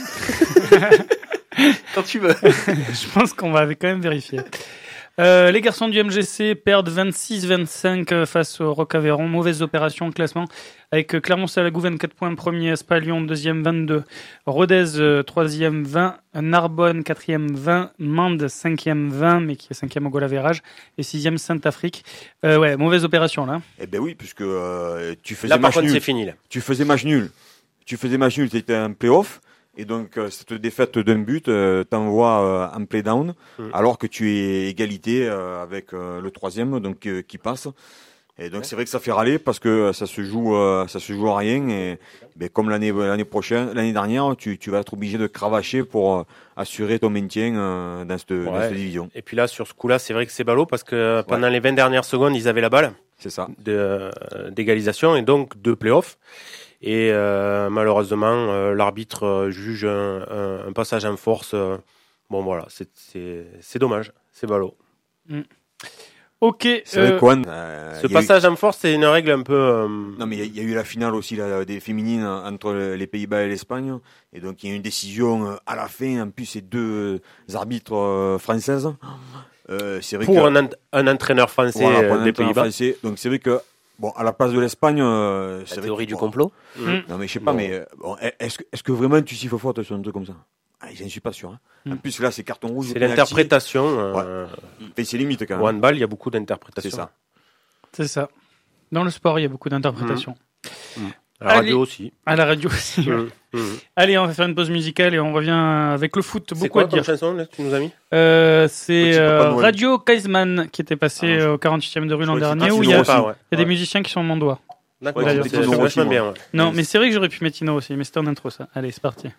Quand tu veux. Je pense qu'on va quand même vérifier. Les garçons du MGC perdent 26-25 face au Roc-Aveyron. Mauvaise opération au classement avec Clermont-Salagou 24 points, premier, Espalion deuxième 22, Rodez troisième 20, Narbonne quatrième 20, Mende cinquième 20, mais qui est cinquième au goal average, et sixième Sainte-Afrique. Ouais, mauvaise opération là. Eh ben oui, puisque tu faisais là, match par contre, nul. C'est fini là. Tu faisais match nul, c'était un play-off. Et donc, cette défaite d'un but t'envoie en play-down, alors que tu es égalité avec le troisième, donc qui passe. Et donc, c'est vrai que ça fait râler parce que ça se joue à rien. Et comme l'année dernière, tu vas être obligé de cravacher pour assurer ton maintien dans cette division. Et puis là, sur ce coup-là, c'est vrai que c'est ballot parce que pendant les 20 dernières secondes, ils avaient la balle. C'est ça. D'égalisation et donc de play-off. Et malheureusement, l'arbitre juge un passage en force. Bon voilà, c'est dommage, c'est ballot. Ok. C'est vrai quoi, ce passage en force, c'est une règle un peu. Non mais il y a eu la finale aussi des féminines entre les Pays-Bas et l'Espagne, et donc il y a eu une décision à la fin. En plus, c'est deux arbitres françaises. C'est vrai pour un entraîneur français des Pays-Bas. Français, donc c'est vrai que. Bon, à la place de l'Espagne, c'est la théorie du complot. Non, mais je sais pas, mais bon, est-ce que vraiment tu siffles faute sur un truc comme ça? J'en suis pas sûr. Hein. En plus, là, c'est carton rouge. C'est l'interprétation. C'est limite quand même. Au handball, il y a beaucoup d'interprétations. C'est ça. Dans le sport, il y a beaucoup d'interprétations. À la radio aussi. À la radio aussi. Allez, on va faire une pause musicale et on revient avec le foot. C'est quoi ton chanson là, tu nous as mis? C'est Radio Kaisman qui était passé au 48e de rue l'an dernier, où il y a des musiciens qui sont mon doigt. D'accord, c'est vachement bien. Non, mais c'est vrai que j'aurais pu mettre Tino aussi, mais c'était en intro ça. Allez, c'est parti.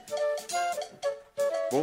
Bon.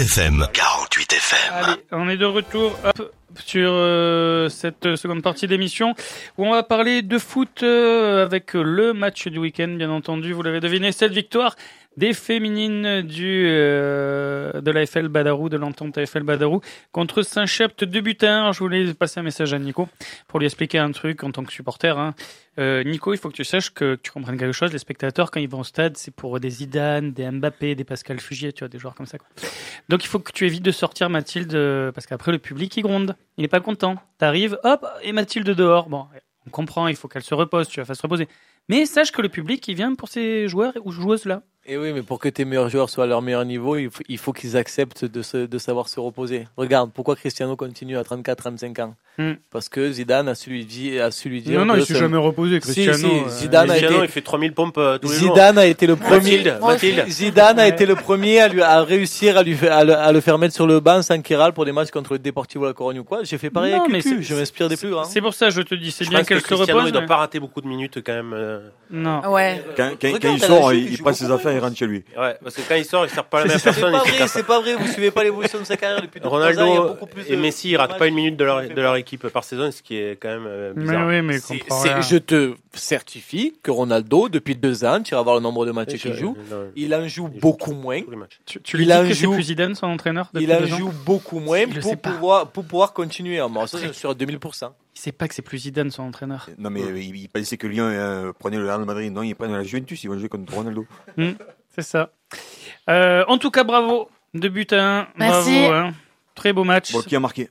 FM. 48 FM. Allez, on est de retour sur cette seconde partie d'émission où on va parler de foot avec le match du week-end, bien entendu. Vous l'avez deviné, cette victoire des féminines de l'AFL Badarou, de l'entente AFL Badarou contre Saint-Chept 2-1. Alors, je voulais passer un message à Nico pour lui expliquer un truc en tant que supporter. Nico, il faut que tu saches que tu comprennes quelque chose. Les spectateurs, quand ils vont au stade, c'est pour des Zidane, des Mbappé, des Pascal Fugier, tu vois, des joueurs comme ça, quoi. Donc il faut que tu évites de sortir Mathilde parce qu'après le public il gronde. Il est pas content. T'arrives, hop, et Mathilde dehors. Bon, on comprend, il faut qu'elle se repose, tu la fasses reposer. Mais sache que le public, il vient pour ces joueurs ou joueuses-là. Et oui, mais pour que tes meilleurs joueurs soient à leur meilleur niveau, il faut qu'ils acceptent de savoir se reposer. Regarde, pourquoi Cristiano continue à 34-35 ans Parce que Zidane a su lui dire... Non, il s'est jamais reposé, Cristiano. Zidane il fait 3000 pompes tous les jours. Zidane a été le premier... Mathilde. Zidane a été le premier à réussir à le faire mettre sur le banc sans qu'il râle pour des matchs contre le Deportivo La Corogne ou quoi. J'ai fait pareil avec Cucu, je m'inspire des plus grands. C'est pour ça, je te dis, c'est bien qu'elle se repose. Cristiano, il doit pas rater beaucoup de minutes quand même. Non. Ouais. Quand il sort, il prend ses affaires et il rentre chez lui. Ouais, parce que quand il sort, il sert pas à la même personne. C'est pas vrai, vous suivez pas l'évolution de sa carrière depuis 2 ans. Ronaldo et Messi, ils ratent pas une minute de leur équipe par saison, ce qui est quand même bizarre. Mais oui, mais je te certifie que Ronaldo, depuis 2 ans, tu vas voir le nombre de matchs qu'il joue, il en joue beaucoup moins. Tu lui dis que c'est plus Zidane, son entraîneur, depuis 2 ans? Il en joue beaucoup moins pour pouvoir continuer. Moi, ça, c'est sur 2000%. Il sait pas que c'est plus Zidane, son entraîneur. Non, mais il pensait que Lyon prenait le Real Madrid. Non, ils prennent la Juventus, ils vont jouer contre Ronaldo. C'est ça. En tout cas, bravo. 2-1. Merci. Bravo, hein. Très beau match. Bon, qui a marqué?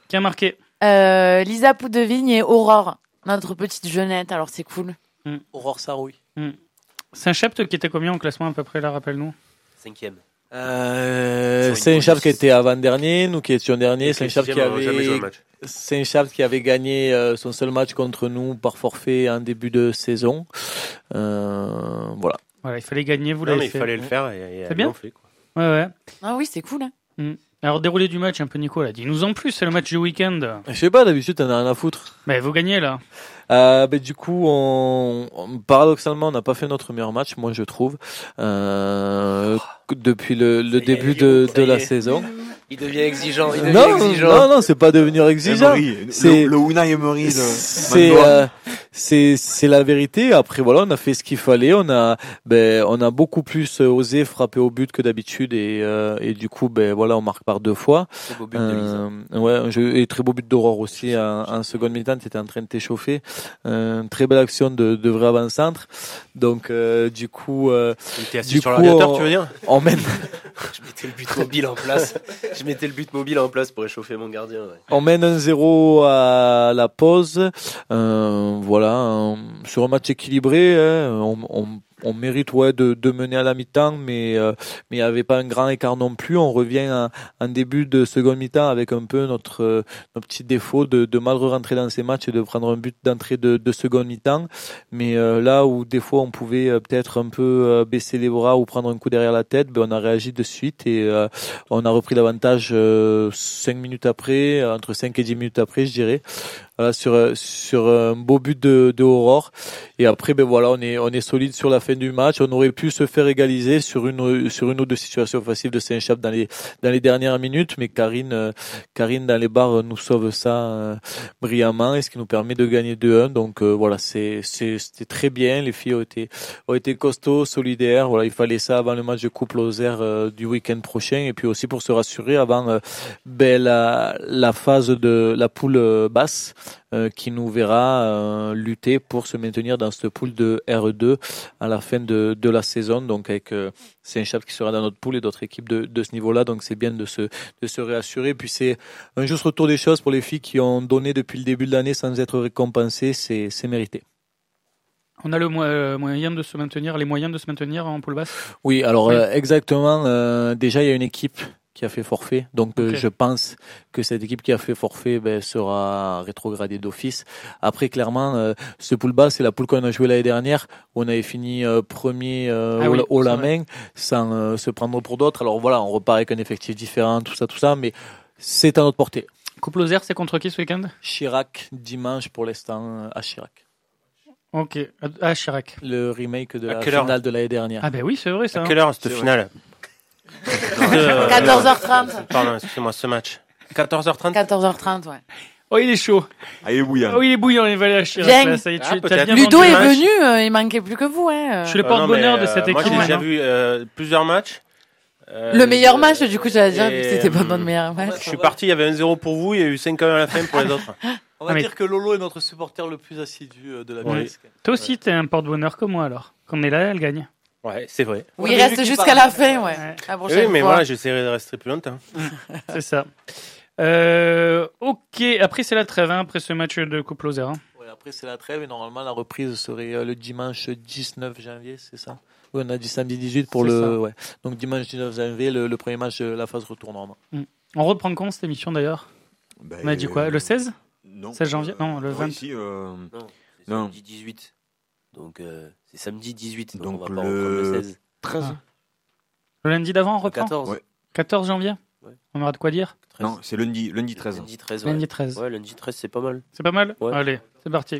Lisa Poudevigne et Aurore, notre petite jeunette, alors c'est cool. Aurore Sarouille. Saint-Chept qui était combien en classement à peu près là, rappelle-nous? 5e. Saint-Chept qui était avant-dernier, nous qui étions derniers. Saint-Chept qui avait gagné son seul match contre nous par forfait en début de saison. Voilà. Voilà, il fallait gagner, vous l'avez fait. Il fallait le faire et c'est bien. Fait, quoi. Ouais. Ah oui, c'est cool. Hein. Alors, déroulé du match, un peu Nico, là. Dis-nous en plus, c'est le match du week-end. Je sais pas, d'habitude, t'en as rien à foutre. Mais vous gagnez, là. Du coup, paradoxalement, on n'a pas fait notre meilleur match, moi, je trouve, depuis le début de la saison. Il devient exigeant. Non, c'est pas devenir exigeant. C'est le Unai Emery. C'est la vérité. Après, voilà, on a fait ce qu'il fallait. On a beaucoup plus osé frapper au but que d'habitude et du coup, voilà, on marque par 2 fois. Très beau but de Lisa. Et très beau but d'Aurore aussi en seconde mi-temps. T'étais en train de t'échauffer. Très belle action de vrai avant-centre. Donc, du coup, il était assis sur l'ordinateur, tu veux dire? On mène. Je mettais le but mobile en place. Je mettais le but mobile en place pour échauffer mon gardien. Ouais. On mène 1-0 à la pause. Voilà, sur un match équilibré, on mérite de mener à la mi-temps, mais il n'y avait pas un grand écart non plus. On revient en début de seconde mi-temps avec un peu notre petit défaut de mal rentrer dans ces matchs et de prendre un but d'entrée de seconde mi-temps. Mais là où des fois on pouvait peut-être un peu baisser les bras ou prendre un coup derrière la tête, on a réagi de suite et on a repris l'avantage 5 minutes après, entre 5 et 10 minutes après, je dirais. Voilà, sur un beau but de Aurore. Et après, voilà, on est solide sur la fin du match. On aurait pu se faire égaliser sur une ou deux situations faciles de Saint-Chept dans les dernières minutes, mais Karine dans les barres nous sauve ça brillamment, et ce qui nous permet de gagner 2-1. Donc voilà, c'était très bien. Les filles ont été costauds, solidaires. Voilà, il fallait ça avant le match de coupe Lozère du week-end prochain, et puis aussi pour se rassurer avant la phase de la poule basse. Qui nous verra lutter pour se maintenir dans cette poule de R2 à la fin de la saison, donc avec Saint-Chept qui sera dans notre poule et d'autres équipes de ce niveau-là, donc c'est bien de se réassurer. Puis c'est un juste retour des choses pour les filles qui ont donné depuis le début de l'année sans être récompensées, c'est mérité. On a les moyens de se maintenir en poule basse? Oui, alors exactement. Déjà, il y a une équipe qui a fait forfait. Donc je pense que cette équipe qui a fait forfait sera rétrogradée d'office. Après, clairement, ce poule bas, c'est la poule qu'on a joué l'année dernière, où on avait fini premier au la main, sans se prendre pour d'autres. Alors voilà, on repart avec un effectif différent, tout ça, mais c'est à notre portée. Coupe Lozère, c'est contre qui ce week-end? Chirac, dimanche pour l'instant, à Chirac. Ok, à Chirac. Le remake de la finale de l'année dernière. Ah oui, c'est vrai ça. À quelle heure cette finale? 14h30. Pardon, excusez-moi, ce match. 14h30. 14h30, ouais. Oh, il est chaud. Ah, il est bouillant. Oh, il est bouillant, il va aller à Chirac. Bien. Là, ça y est, peut-être. bien Ludo vendu est le match. venu, il manquait plus que vous. Hein. Je suis le porte-bonheur de cette équipe. Moi, j'ai déjà hein. vu plusieurs matchs. Le meilleur match, du coup, j'allais dire, que c'était pas notre meilleur match. Je suis parti, il y avait 1-0 pour vous, il y a eu 5 à la fin pour les autres. On va dire que Lolo est notre supporter le plus assidu de la BS. Toi aussi, t'es un porte-bonheur comme moi, alors. Quand on est là, elle gagne. Ouais, c'est vrai. Oui, il reste jusqu'à la fin, ouais. La prochaine Oui, mais fois. voilà, j'essaierai de rester plus longtemps. C'est ça. Ok, après c'est la trêve, hein, après ce match de Coupe Lozère. Hein. Ouais, après c'est la trêve et normalement la reprise serait le dimanche 19 janvier, c'est ça? Oui, on a dit samedi 18 pour le... Ouais. Donc dimanche 19 janvier, le premier match de la phase retour normale. On reprend quand cette émission d'ailleurs? On a dit quoi? Le 16? Non. 16 janvier? Non, le 20. Ici, non, c'est non. samedi 18. Donc c'est samedi 18. Donc on va pas reprendre le 16. 13. Ah. Le lundi d'avant, on reprend? 14. Ouais. 14 janvier? Ouais. On aura de quoi dire? 13. Non, c'est lundi 13. Lundi 13, Lundi 13. Ouais, lundi 13, c'est pas mal. C'est pas mal? Ouais. Allez, c'est parti.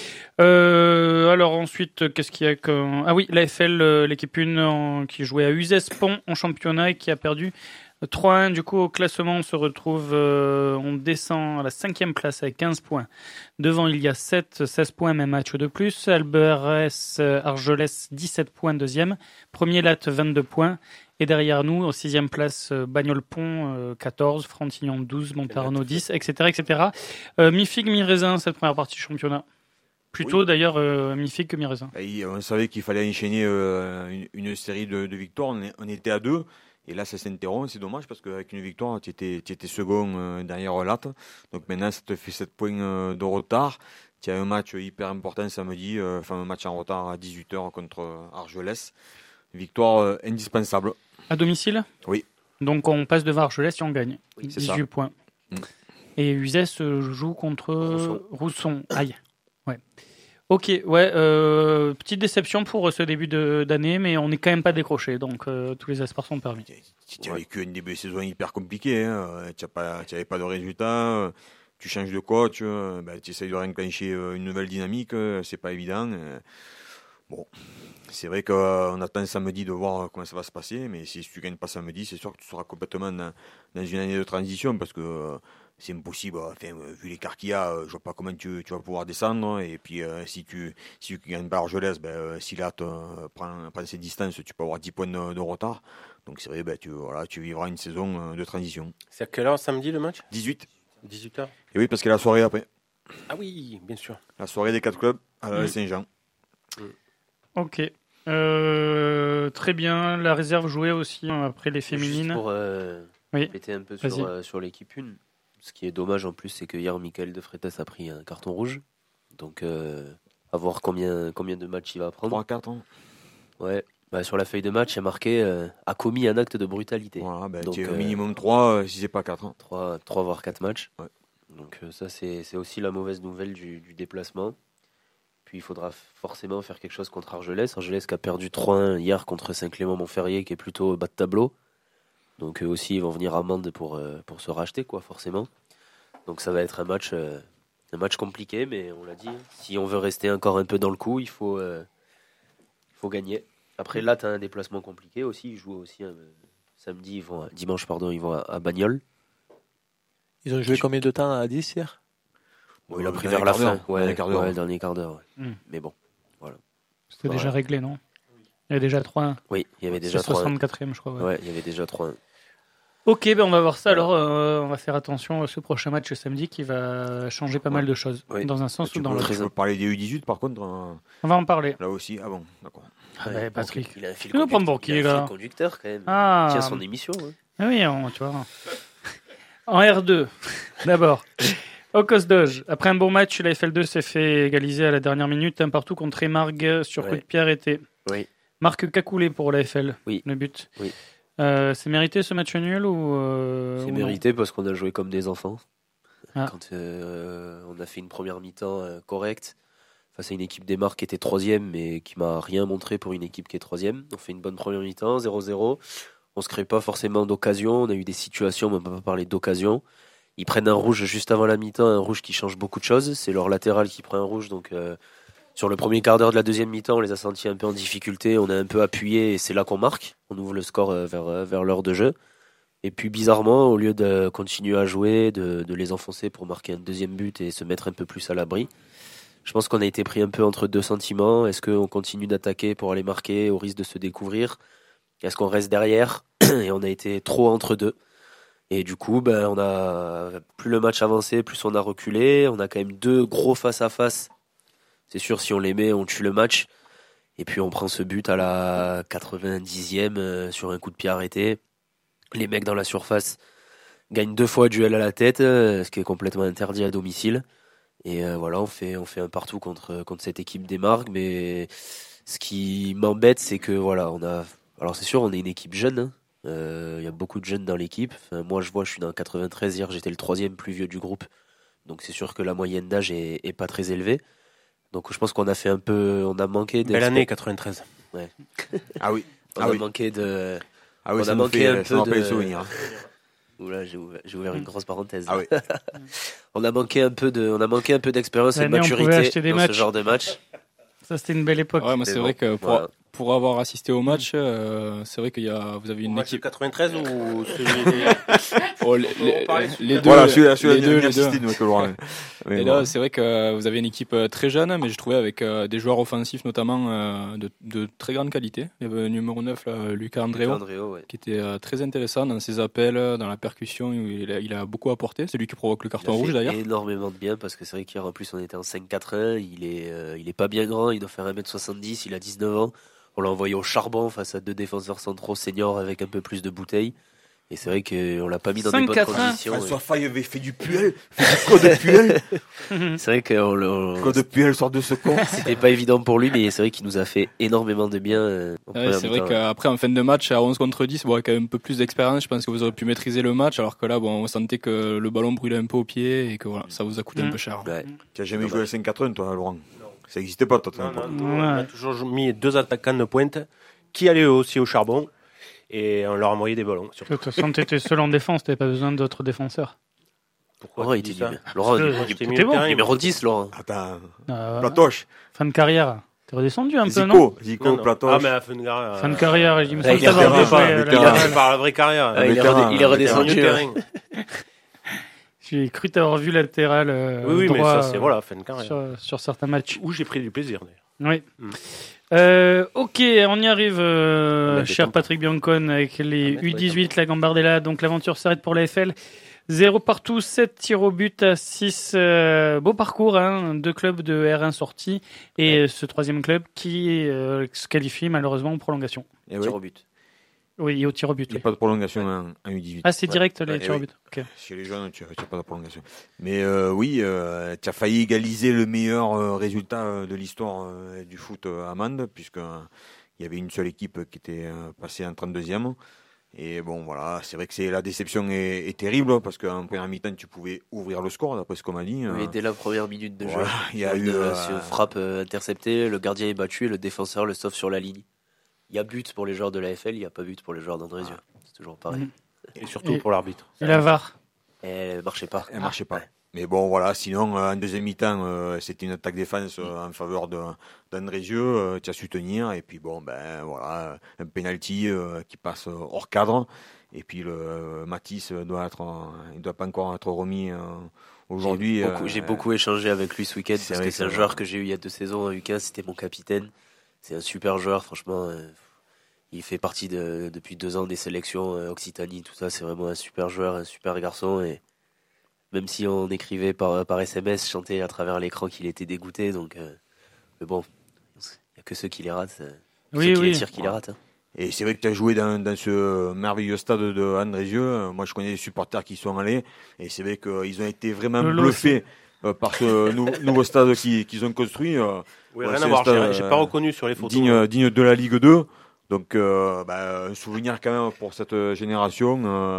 Alors ensuite, qu'est-ce qu'il y a comme... Ah oui, l'AFL, l'équipe 1 qui jouait à Uzès-Pont en championnat et qui a perdu 3-1. Du coup, au classement, on se retrouve, on descend à la 5e place avec 15 points. Devant, il y a 16 points, même match de plus. Alberès, Argelès, 17 points, deuxième. Premier, Latte, 22 points. Et derrière nous, en 6e place, Bagnoles-Pont, 14, Frontignan, 12, Montarno, 10, etc., etc. Mi-figue, mi-raisin, cette première partie championnat. Plutôt, oui. D'ailleurs, mi-figue que mi-raisin. On savait qu'il fallait enchaîner une série de victoires. On était à 2. Et là, ça s'interrompt. C'est dommage parce qu'avec une victoire, tu étais second derrière Latte. Donc maintenant, ça te fait 7 points de retard. Tu as un match hyper important samedi, un match en retard à 18h contre Argelès. Victoire indispensable. À domicile? Oui. Donc on passe devant Argelès et on gagne. Oui, 18 points. Et Uzès joue contre Rousson. Aïe. Ouais. Ok, ouais. Petite déception pour ce début d'année, mais on n'est quand même pas décroché. Donc tous les espoirs sont permis. Tu as vécu un début de saison hyper compliqué. Hein. Tu n'avais pas de résultats. Tu changes de coach. Tu essayes de réenclencher une nouvelle dynamique. C'est pas évident. Bon, c'est vrai qu'on attend samedi de voir comment ça va se passer, mais si tu ne gagnes pas samedi, c'est sûr que tu seras complètement dans une année de transition parce que c'est impossible. Enfin, vu l'écart qu'il y a, je ne vois pas comment tu vas pouvoir descendre. Et puis, si tu ne gagnes pas Argelès, si là prend ses distances, tu peux avoir 10 points de retard. Donc, c'est vrai, tu vivras une saison de transition. C'est à quelle heure samedi le match? 18. 18h. Et oui, parce qu'il y a la soirée après. Ah oui, bien sûr. La soirée des 4 clubs à Saint-Jean. Ok. Très bien. La réserve jouait aussi après les féminines. Juste pour péter un peu sur l'équipe 1. Ce qui est dommage en plus, c'est que hier, Michael de Freitas a pris un carton rouge. Donc, à voir combien de matchs il va prendre. 3 cartons. Ouais. Sur la feuille de match, il y a marqué a commis un acte de brutalité. Voilà, donc, au minimum 3, si c'est pas 4. 3 voire 4 matchs. Ouais. Donc, ça, c'est aussi la mauvaise nouvelle du déplacement. Puis il faudra forcément faire quelque chose contre Argelès. Argelès qui a perdu 3-1 hier contre Saint-Clément-Montferrier, qui est plutôt bas de tableau. Donc eux aussi, ils vont venir à Mende pour se racheter, quoi, forcément. Donc ça va être un match compliqué, mais on l'a dit, si on veut rester encore un peu dans le coup, il faut gagner. Après, là, tu as un déplacement compliqué aussi. Ils jouent aussi dimanche, ils vont à Bagnoles. Ils ont joué combien de temps à 10 hier? Bon, il a pris vers la fin, le dernier quart d'heure. Ouais. Mais bon, voilà. C'était déjà réglé, non? Il y avait déjà 3-1. Oui, il y avait déjà 3-1. 64e, je crois. Ouais, il y avait déjà 3-1. Ok, on va voir ça. Alors, on va faire attention à ce prochain match samedi qui va changer pas mal de choses, dans un sens ou dans l'autre. Tu veux parler des U18 par contre? On va en parler. Là aussi, ah bon, d'accord. Patrick. Il a un fil conducteur quand même. Ah. Il tient son émission. Hein. Ah oui, tu vois. En R2, d'abord. Au Cosdoge, après un bon match, la FL2 s'est fait égaliser à la dernière minute, un partout contre Émargues sur coup de pied arrêté. Oui. Marc Cacoulé pour la FL, le but. Oui. C'est mérité ce match nul ou c'est mérité parce qu'on a joué comme des enfants. Ah. Quand on a fait une première mi-temps correcte face à une équipe d'Émargues qui était 3e mais qui m'a rien montré pour une équipe qui est 3e. On fait une bonne première mi-temps, 0-0. On se crée pas forcément d'occasion. On a eu des situations, mais on ne peut pas parler d'occasion. Ils prennent un rouge juste avant la mi-temps, un rouge qui change beaucoup de choses. C'est leur latéral qui prend un rouge, donc Sur le premier quart d'heure de la deuxième mi-temps, on les a sentis un peu en difficulté, on a un peu appuyé et c'est là qu'on marque. On ouvre le score vers l'heure de jeu. Et puis bizarrement, au lieu de continuer à jouer, de les enfoncer pour marquer un deuxième but et se mettre un peu plus à l'abri, je pense qu'on a été pris un peu entre deux sentiments. Est-ce qu'on continue d'attaquer pour aller marquer au risque de se découvrir ? Est-ce qu'on reste derrière ? Et on a été trop entre deux. Et du coup, on a plus le match avançait, plus on a reculé. On a quand même 2 gros face-à-face. C'est sûr, si on les met, on tue le match. Et puis on prend ce but à la 90e sur un coup de pied arrêté. Les mecs dans la surface gagnent 2 fois duel à la tête, ce qui est complètement interdit à domicile. Et voilà, on fait un partout contre cette équipe des Marques. Mais ce qui m'embête, c'est que voilà, alors c'est sûr, on est une équipe jeune. Y a beaucoup de jeunes dans l'équipe. Enfin, moi, je suis dans 93. Hier, j'étais le 3e plus vieux du groupe. Donc c'est sûr que la moyenne d'âge est pas très élevée. Donc je pense qu'on a fait un peu, on a manqué. Belle année 93. Ouais. Ah oui. On a manqué de. Ah oui, on ça a nous manqué fait, un ça peu nous rappelle de. souvenir. Oula, j'ai ouvert une grosse parenthèse. Ah oui. On a manqué un peu d'expérience et de L'année, on pouvait maturité acheter des dans matchs. ce genre de match. Ça, c'était une belle époque. Ouais, moi, c'est vrai que pour avoir assisté au match, c'est vrai vous avez une équipe. 93 ou les deux. Voilà, celui-là, les deux. Mais et là, c'est vrai que vous avez une équipe très jeune, mais je trouvais avec des joueurs offensifs notamment de très grande qualité. Il y avait le numéro 9, là, Lucas Andreo, qui était très intéressant dans ses appels, dans la percussion. Il a beaucoup apporté. C'est lui qui provoque le carton rouge d'ailleurs. Énormément de bien parce que c'est vrai qu'hier en plus on était en 5-4-1. Il est pas bien grand, il doit faire 1m70, il a 19 ans. On l'a envoyé au charbon face à 2 défenseurs centraux seniors avec un peu plus de bouteilles. Et c'est vrai qu'on l'a pas mis dans des bonnes conditions. François Faye avait fait du Puel, fait du code Puel. C'est vrai que code Puel sort de ce con. C'était pas évident pour lui, mais c'est vrai qu'il nous a fait énormément de bien. C'est vrai qu'après en fin de match à 11 contre 10, avec un peu plus d'expérience, je pense que vous aurez pu maîtriser le match, alors que là, on sentait que le ballon brûlait un peu au pied et que voilà, ça vous a coûté un peu cher. Ouais. Tu as jamais joué à 5-4-1, toi, Laurent? Ça n'existait pas, toi. On a toujours mis 2 attaquants de pointe qui allaient aussi au charbon. Et on leur a envoyé des ballons. De toute façon, tu étais seul en défense, tu n'avais pas besoin d'autres défenseurs. Pourquoi il était ça Laurent, t'es bon. Numéro 10, Laurent. Attends, Platoche. Fin de carrière. T'es redescendu un peu, non Zico, Platoche. Ah, mais à fin de carrière. Fin de carrière, il me semble il a par la vraie carrière. Il est redescendu. J'ai cru t'avoir vu latéral oui, droit, mais ça, c'est voilà, fin de carrière. Sur certains matchs. Où j'ai pris du plaisir, d'ailleurs. Oui. Ok, on y arrive, cher Patrick Biancone, avec les U18, la Gambardella. Donc l'aventure s'arrête pour la FL. 0 partout, 7 tirs au but à 6. Beau parcours, 2 clubs de R1 sortis et ce 3e club qui se qualifie malheureusement en prolongation. Tir au but. Oui, et au tir au but. Il n'y a pas de prolongation en U18. Ah, c'est direct les tirs au but. Okay. Chez les jeunes, tu n'as pas de prolongation. Mais oui, tu as failli égaliser le meilleur résultat de l'histoire du foot à Mende, puisqu'il y avait une seule équipe qui était passée en 32e. Et bon, voilà, c'est vrai que la déception est terrible, parce qu'en première mi-temps, tu pouvais ouvrir le score, d'après ce qu'on m'a dit. Oui, dès la première minute de jeu. Voilà, il y a eu une frappe interceptée, le gardien est battu et le défenseur le sauve sur la ligne. Il y a but pour les joueurs de la FL, il n'y a pas but pour les joueurs d'Andrézieux. C'est toujours pareil. Et surtout pour l'arbitre. Et la VAR. Elle marchait pas. Elle marchait pas. Mais bon, voilà, sinon, en deuxième mi-temps, c'était une attaque-défense en faveur d'Andrézieux. Tu as su tenir. Et puis bon, voilà, un penalty qui passe hors cadre. Et puis Matisse il doit pas encore être remis aujourd'hui. J'ai beaucoup échangé avec lui ce week-end parce que c'est un joueur que j'ai eu il y a 2 saisons à U15. C'était mon capitaine. C'est un super joueur, franchement. Il fait partie depuis 2 ans des sélections Occitanie, tout ça. C'est vraiment un super joueur, un super garçon. Et même si on écrivait par SMS, chantait à travers l'écran qu'il était dégoûté. Donc, mais bon, il n'y a que ceux qui les ratent. Ceux qui les tirent qui les ratent. Et c'est vrai que tu as joué dans ce merveilleux stade de Andrézieux. Moi, je connais des supporters qui y sont allés. Et c'est vrai qu'ils ont été vraiment bluffés par ce nouveau stade qu'ils ont construit. Oui, rien à voir. J'ai pas reconnu sur les photos. Digne de la Ligue 2. Donc, un souvenir quand même pour cette génération.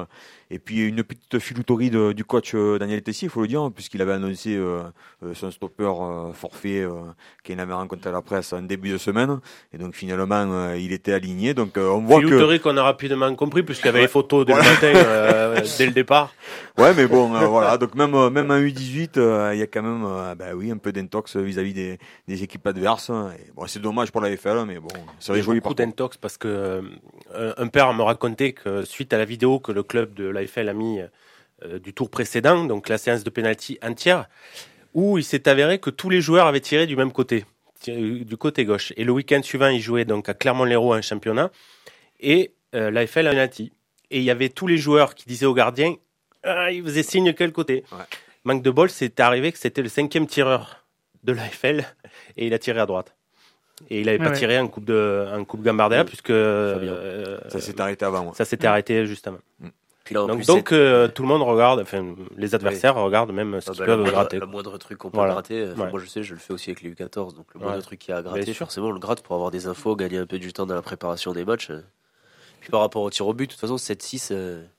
Et puis une petite filouterie du coach Daniel Tessier, il faut le dire, puisqu'il avait annoncé son stopper forfait qu'il avait rencontré à la presse en début de semaine. Et donc finalement, il était aligné. Donc on voit filouterie qu'on a rapidement compris, puisqu'il y avait les photos dès le matin, dès le départ. Ouais, mais bon, voilà. Donc même en U18, il y a quand même, un peu d'intox vis-à-vis des équipes adverses. Et bon, c'est dommage pour la FL, mais bon, ça aurait joué beaucoup d'intox parce que un père me racontait que suite à la vidéo que le club de l'AFL a mis du tour précédent, donc la séance de pénalty entière, où il s'est avéré que tous les joueurs avaient tiré du même côté, du côté gauche. Et le week-end suivant, ils jouaient donc à Clermont-Lérault un championnat et l'AFL a pénalty. Et il y avait tous les joueurs qui disaient au gardien, il faisait signe quel côté. Ouais. Manque de bol, c'est arrivé que c'était le 5e tireur de l'AFL et il a tiré à droite. Et il n'avait pas tiré en coupe Gambardella puisque ça s'était arrêté avant. Ça s'était arrêté juste avant. Donc tout le monde regarde, enfin les adversaires regardent même ce qu'ils peuvent gratter. Le moindre truc qu'on peut gratter. Moi je sais, je le fais aussi avec les U14. Donc le moindre truc qu'il y a à gratter, forcément on le gratte pour avoir des infos, gagner un peu du temps dans la préparation des matchs. Puis par rapport au tir au but, de toute façon 7-6,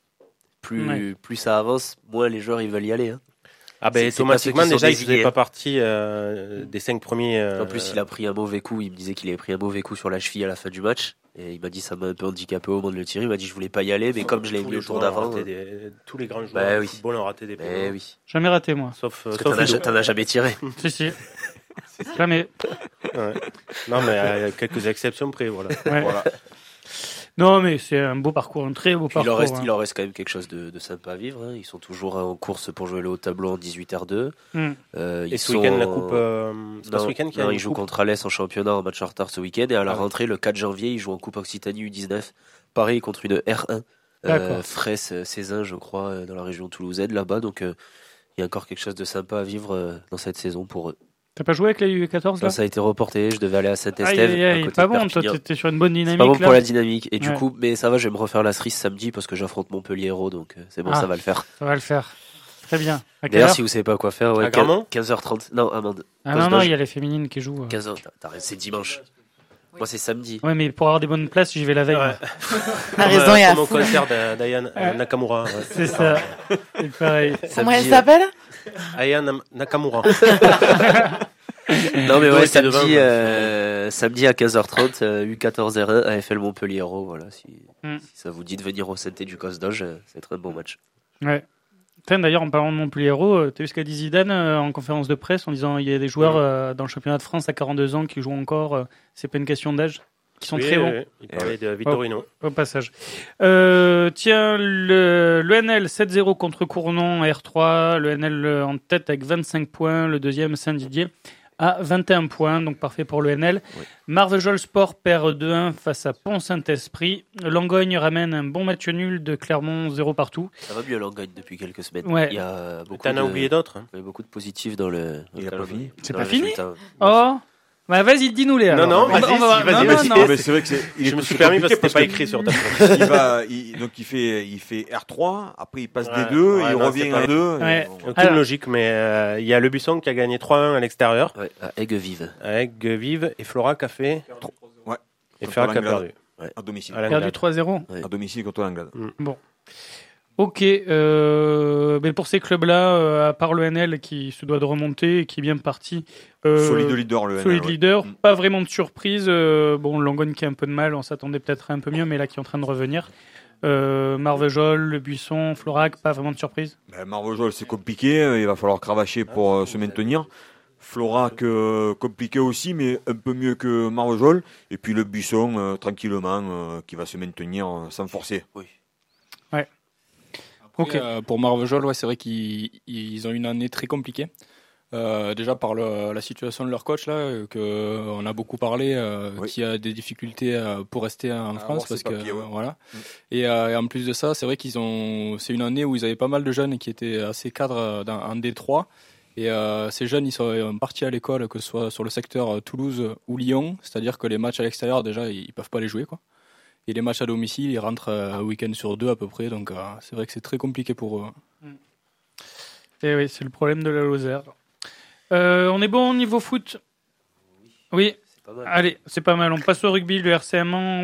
plus ça avance, moins les joueurs ils veulent y aller. Hein. Ah ben automatiquement déjà il faisait pas partie des 5 premiers. En plus il a pris un mauvais coup, il me disait qu'il avait pris un mauvais coup sur la cheville à la fin du match et il m'a dit ça m'a un peu handicapé au moment de le tirer. Il m'a dit je voulais pas y aller mais comme je l'ai mis au tour d'avant. Tous les grands joueurs de football ont raté des pénaux. Oui. Jamais raté moi. Sauf t'en as jamais tiré. Si. Jamais. Ouais. Non mais il y a quelques exceptions près voilà. Voilà. Non, mais c'est un beau parcours, un très beau parcours. Il en reste quand même quelque chose de sympa à vivre. Hein. Ils sont toujours en course pour jouer le haut tableau en 18R2. Et ce week-end, la coupe, c'est pas ce week-end qu'il y a ils jouent contre Alès en championnat en match en retard ce week-end. Et à la rentrée, le 4 janvier, ils jouent en coupe Occitanie U19. Pareil, contre une R1. Fraisse, Cézanne, je crois, dans la région toulousaine, là-bas. Donc, il y a encore quelque chose de sympa à vivre dans cette saison pour eux. T'as pas joué avec les U14 là ? Ça a été reporté, je devais aller à Saint-Estève. Pas bon, toi t'étais sur une bonne dynamique. C'est pas bon pour la dynamique. Et du coup, mais ça va, je vais me refaire la cerise samedi parce que j'affronte Montpellier-Hérault, donc c'est bon, ça va le faire. Ça va le faire. Très bien. D'ailleurs, si vous savez pas quoi faire, 15h30. Non, Amande. Non, il y a les féminines qui jouent. 15h, c'est dimanche. Moi, c'est samedi. Ouais, mais pour avoir des bonnes places, j'y vais la veille. T'as raison, il y a mon concert d'Ayane Nakamura. C'est ça. C'est pareil. Comment elle s'appelle ? Ayane Nakamura. Non mais samedi à 15h30 U14R1 AFL Montpellier-Hérault, voilà, si ça vous dit de venir au CT du Cosdoge, c'est un bon match. Ouais. D'ailleurs, en parlant de Montpellier-Hérault, t'as vu ce qu'a dit Zidane en conférence de presse en disant il y a des joueurs dans le championnat de France à 42 ans qui jouent encore, c'est pas une question d'âge, qui sont très bons. Il parlait de Vittorino. Au passage. Tiens, l'ENL 7-0 contre Cournon R3, l'ENL en tête avec 25 points, le deuxième Saint-Didier à 21 points, donc parfait pour l'ENL. Oui. Marvejols Sport perd 2-1 face à Pont-Saint-Esprit. Langogne ramène un bon match nul de Clermont, 0 partout. Ça va mieux Langogne depuis quelques semaines. Ouais. Il y a beaucoup T'en as oublié d'autres. Il y a beaucoup de positifs dans le. Il n'a pas fini. C'est pas fini. Oh. Bah vas-y, dis-nous les. Non, vas-y. Mais c'est vrai que je me suis permis parce que c'était pas écrit sur ta feuille. Donc il fait R3, après il passe D2, il revient à 2. Aucune logique, mais il y a Le Buisson qui a gagné 3-1 à l'extérieur. Ouais, à Aigues-Vives. Et Flora qui a fait. Ouais. Et Flora qui a perdu. À domicile. Perdu 3-0. À domicile contre l'Anglade. Bon. Ok, mais pour ces clubs-là, à part l'ENL qui se doit de remonter et qui est bien parti. Solide leader, l'ENL. Solide leader, pas vraiment de surprise. Bon, Langogne qui a un peu de mal, on s'attendait peut-être un peu mieux, mais là qui est en train de revenir. Marvejols, Le Buisson, Florac, pas vraiment de surprise. Marvejols, c'est compliqué, il va falloir cravacher pour se maintenir. Florac, compliqué aussi, mais un peu mieux que Marvejols. Et puis Le Buisson, tranquillement, qui va se maintenir sans forcer. Oui. Ouais. Après, pour Marvejols, c'est vrai qu'ils ont une année très compliquée. Déjà par la situation de leur coach là, on a beaucoup parlé, qui a des difficultés pour rester en France parce que voilà. Et en plus de ça, c'est vrai c'est une année où ils avaient pas mal de jeunes qui étaient assez cadres en D3. Et ces jeunes, ils sont partis à l'école, que ce soit sur le secteur Toulouse ou Lyon, c'est-à-dire que les matchs à l'extérieur déjà ils peuvent pas les jouer quoi. Et les matchs à domicile, ils rentrent un week-end sur 2 à peu près, donc c'est vrai que c'est très compliqué pour eux. Et oui, c'est le problème de la Lozère. On est bon au niveau foot ? Oui. Allez, c'est pas mal. On passe au rugby. Le RC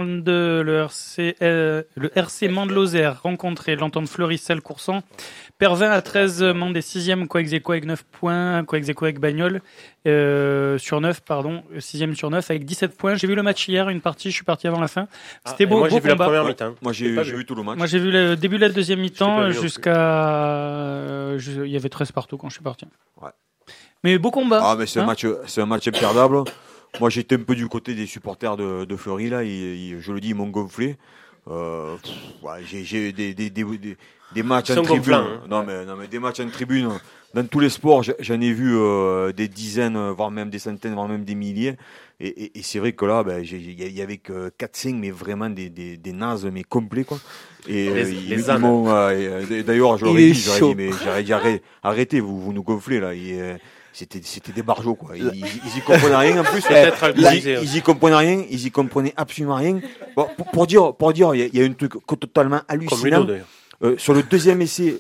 Mende Lozère rencontré l'Entente Fleury-Selle-Coursan. Perd 20-13, Mende est 6e, Coexeco avec 9 points, Coexeco avec Bagnoles, sur 9, pardon, 6e sur 9 avec 17 points. J'ai vu le match hier, une partie, je suis parti avant la fin. C'était beau, moi, j'ai beau vu combat. la première mi-temps. Moi, j'ai vu tout le match. Moi, j'ai vu le début de la deuxième mi-temps jusqu'à... Il y avait 13 partout quand je suis parti. Ouais. Mais beau combat. Ah, mais c'est un match imperdable. Moi, j'étais un peu du côté des supporters de Fleury, là. Je le dis, ils m'ont gonflé. J'ai des matchs en tribune. Non, mais des matchs en tribune. Dans tous les sports, j'en ai vu des dizaines, voire même des centaines, voire même des milliers. Et c'est vrai que là, il y avait que 4-5, mais vraiment des nazes, mais complets, quoi. Et ils m'ont, d'ailleurs, je leur ai dit, mais j'aurais dit, arrêtez, vous nous gonflez, là. C'était des barjots, quoi. Ils y comprenaient rien, en plus. Ils y comprenaient absolument rien. Bon, pour dire, il y a un truc totalement hallucinant. Sur le deuxième essai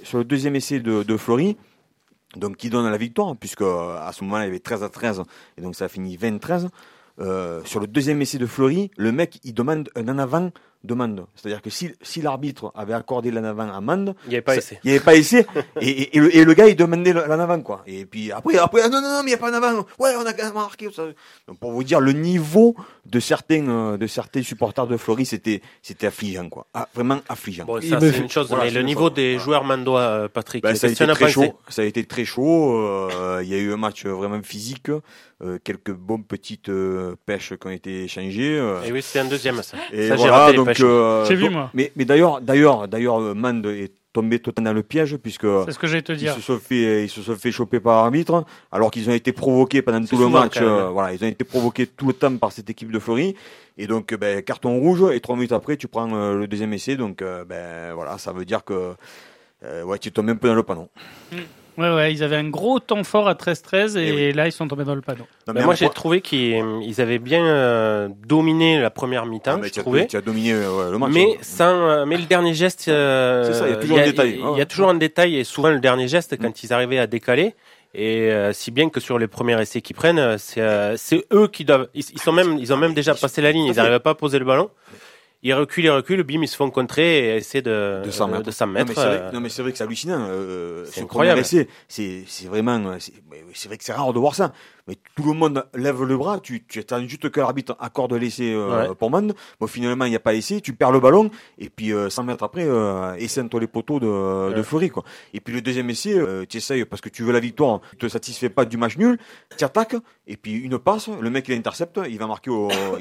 de Fleury, donc, qui donne la victoire, puisque, à ce moment-là, il y avait 13-13, et donc ça a fini 20-13. Sur le deuxième essai de Fleury, le mec, il demande un en avant de Mende. C'est-à-dire que si l'arbitre avait accordé l'en avant à Mende, il n'y avait pas essai. Il n'y avait pas essai. et le gars, il demandait l'en avant, quoi. Et puis après, non, mais il n'y a pas en avant. Ouais, on a quand même marqué. Ça. Donc, pour vous dire, le niveau de certains supporters de Fleury, c'était affligeant, quoi. Vraiment affligeant. Bon, ça, c'est une chose, voilà, mais le niveau des joueurs mandois, Patrick, ça a été très chaud. Ça a été très chaud. Il y a eu un match vraiment physique. Quelques bonnes petites pêches qui ont été échangées. Et oui, c'est un deuxième, ça. Et ça, voilà, donc, j'ai vu, moi. Mais d'ailleurs, Mende est tombé totalement dans le piège, puisque c'est ce que j'allais te dire. Ils se sont fait choper par l'arbitre, alors qu'ils ont été provoqués pendant tout le match. Voilà, ils ont été provoqués tout le temps par cette équipe de Fleury. Et donc, carton rouge, et 3 minutes après, tu prends le deuxième essai. Donc, voilà, ça veut dire que tu tombes un peu dans le panneau. Ouais, ils avaient un gros temps fort à 13-13 et là ils sont tombés dans le panneau. Moi j'ai trouvé qu'ils avaient bien dominé la première mi-temps. Tu as dominé le match. Mais le dernier geste, c'est ça, il y a toujours un détail. Il y a toujours un détail et souvent le dernier geste quand ils arrivaient à décaler. Et si bien que sur les premiers essais qu'ils prennent, c'est eux qui doivent. Ils ont même déjà passé la ligne. Ils n'arrivaient pas à poser le ballon. Ils reculent, bim, ils se font contrer et essaient de 100 mètres. Non, mais c'est vrai que c'est hallucinant. C'est incroyable. C'est vraiment, c'est vrai que c'est rare de voir ça. Mais tout le monde lève le bras, tu attends juste que l'arbitre accorde l'essai pour Mende. Bon, finalement, il n'y a pas essai, tu perds le ballon, et puis 100 mètres après, essaie-toi les poteaux de Fleury, quoi. Et puis le deuxième essai, tu essayes parce que tu veux la victoire, tu te satisfais pas du match nul, tu attaques, et puis une passe, le mec il intercepte, il va marquer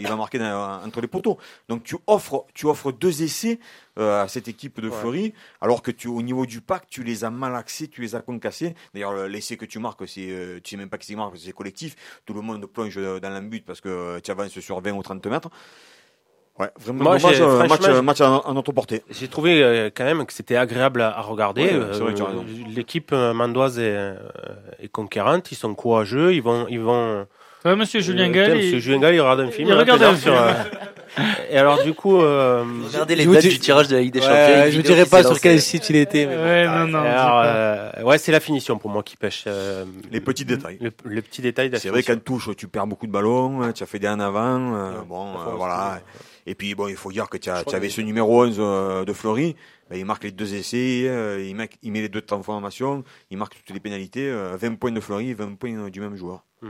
entre les poteaux. Donc tu offres 2 essais à cette équipe de Fleury, alors que au niveau du pack, tu les as malaxés, tu les as concassés. D'ailleurs, l'essai que tu marques, tu sais même pas qui c'est marque, c'est collectif. Tout le monde plonge dans l'embut parce que tu avances sur 20 ou 30 mètres. Ouais, vraiment, match à notre portée. J'ai trouvé quand même que c'était agréable à regarder. Ouais, l'équipe mandoise est conquérante, ils sont courageux, ils vont. Ouais, Monsieur Julien Gall, il regarde un film. Il regarde un film. Et alors du coup, regardez les dates du tirage de la Ligue des Champions. Je dirais pas sur quel site il était. Mais... Ouais, c'est la finition pour moi qui pêche. Les petits détails. Les petits détails. C'est vrai qu'en touche, tu perds beaucoup de ballons. Tu as fait des en avant. Voilà. Et puis bon, il faut dire que tu avais ce numéro 11 de Fleury. Il marque les 2 essais, il met les 2 transformations, il marque toutes les pénalités. 20 points de Fleury, 20 points du même joueur.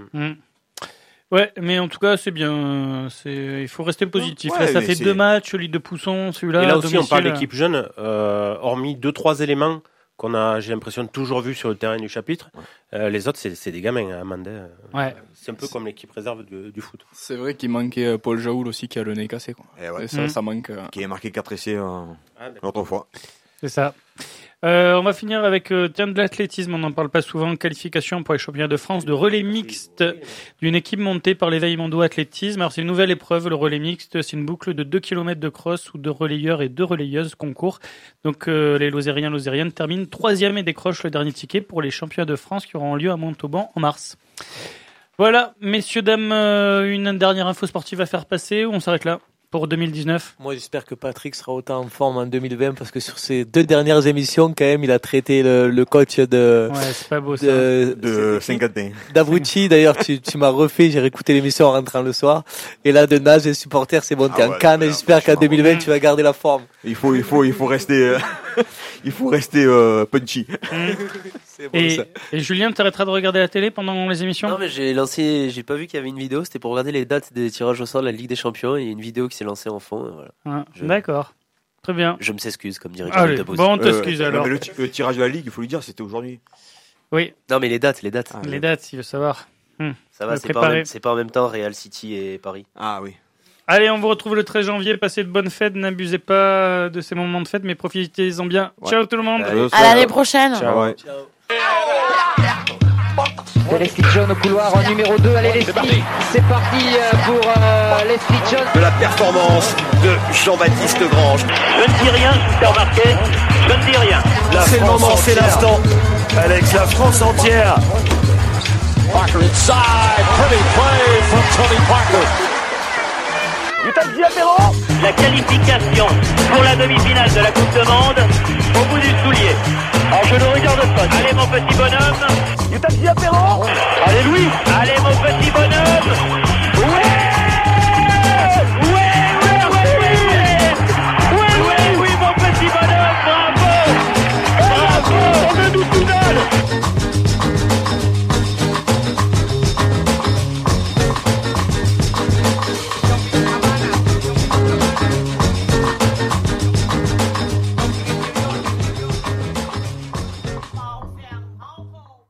Ouais, mais en tout cas, c'est bien. Il faut rester positif. Là, ça fait 2 matchs, Ligue de Pousson, celui-là. Et là aussi, on parle d'équipe jeune. Hormis 2-3 éléments qu'on a, j'ai l'impression, toujours vu sur le terrain du chapitre. Les autres, c'est des gamins, hein, Mende. C'est un peu comme l'équipe réserve du foot. C'est vrai qu'il manquait Paul Jaoul aussi qui a le nez cassé, quoi. Et ça manque. Qui a marqué 4 essais l'autre fois. C'est ça. On va finir avec de l'athlétisme, on n'en parle pas souvent. Qualification pour les championnats de France de relais mixte d'une équipe montée par l'éveil Mandois Athlétisme. Alors c'est une nouvelle épreuve, le relais mixte, c'est une boucle de 2 km de cross où 2 relayeurs et 2 relayeuses concourent. Donc les Lozériennes terminent 3e et décrochent le dernier ticket pour les championnats de France qui auront lieu à Montauban en mars. Voilà, messieurs, dames, une dernière info sportive à faire passer ou on s'arrête là ? pour 2019? Moi, j'espère que Patrick sera autant en forme en 2020 parce que sur ces 2 dernières émissions, quand même, il a traité le coach de. Ouais, c'est pas beau ça. De Saint-Gatin. D'Avrucci, d'ailleurs, tu m'as refait, j'ai réécouté l'émission en rentrant le soir. Et là, de Nage et supporters, c'est monté en canne. J'espère qu'en 2020, tu vas garder la forme. Il faut rester, punchy. C'est bon, ça. Et Julien, t'arrêteras de regarder la télé pendant les émissions? Non, mais j'ai pas vu qu'il y avait une vidéo, c'était pour regarder les dates des tirages au sort de la Ligue des Champions, et il y a une vidéo qui s'est lancée en fond, voilà. Ah, d'accord. Très bien. Je me s'excuse, comme dirait Allez, bon, on t'excuse alors. Mais le tirage de la Ligue, il faut lui dire, c'était aujourd'hui. Oui. Non, mais les dates. Les dates, il veut savoir. Ça va, c'est pas en même temps Real City et Paris. Ah oui. Allez, on vous retrouve le 13 janvier. Passez de bonnes fêtes. N'abusez pas de ces moments de fête, mais profitez-en bien. Ouais. Ciao tout le monde. À l'année prochaine. Ciao. Ouais. Ciao. Les Street John au couloir numéro 2. Allez, les Street. C'est parti pour les Street John. De la performance de Jean-Baptiste Grange. Je ne dis rien, je vous fais remarquer. Je ne dis rien. C'est le moment, c'est l'instant. Alex, la France entière. Parker inside. Pretty play from Tony Parker. La qualification pour la demi-finale de la Coupe du Monde au bout du soulier. Alors je ne regarde pas. Allez mon petit bonhomme.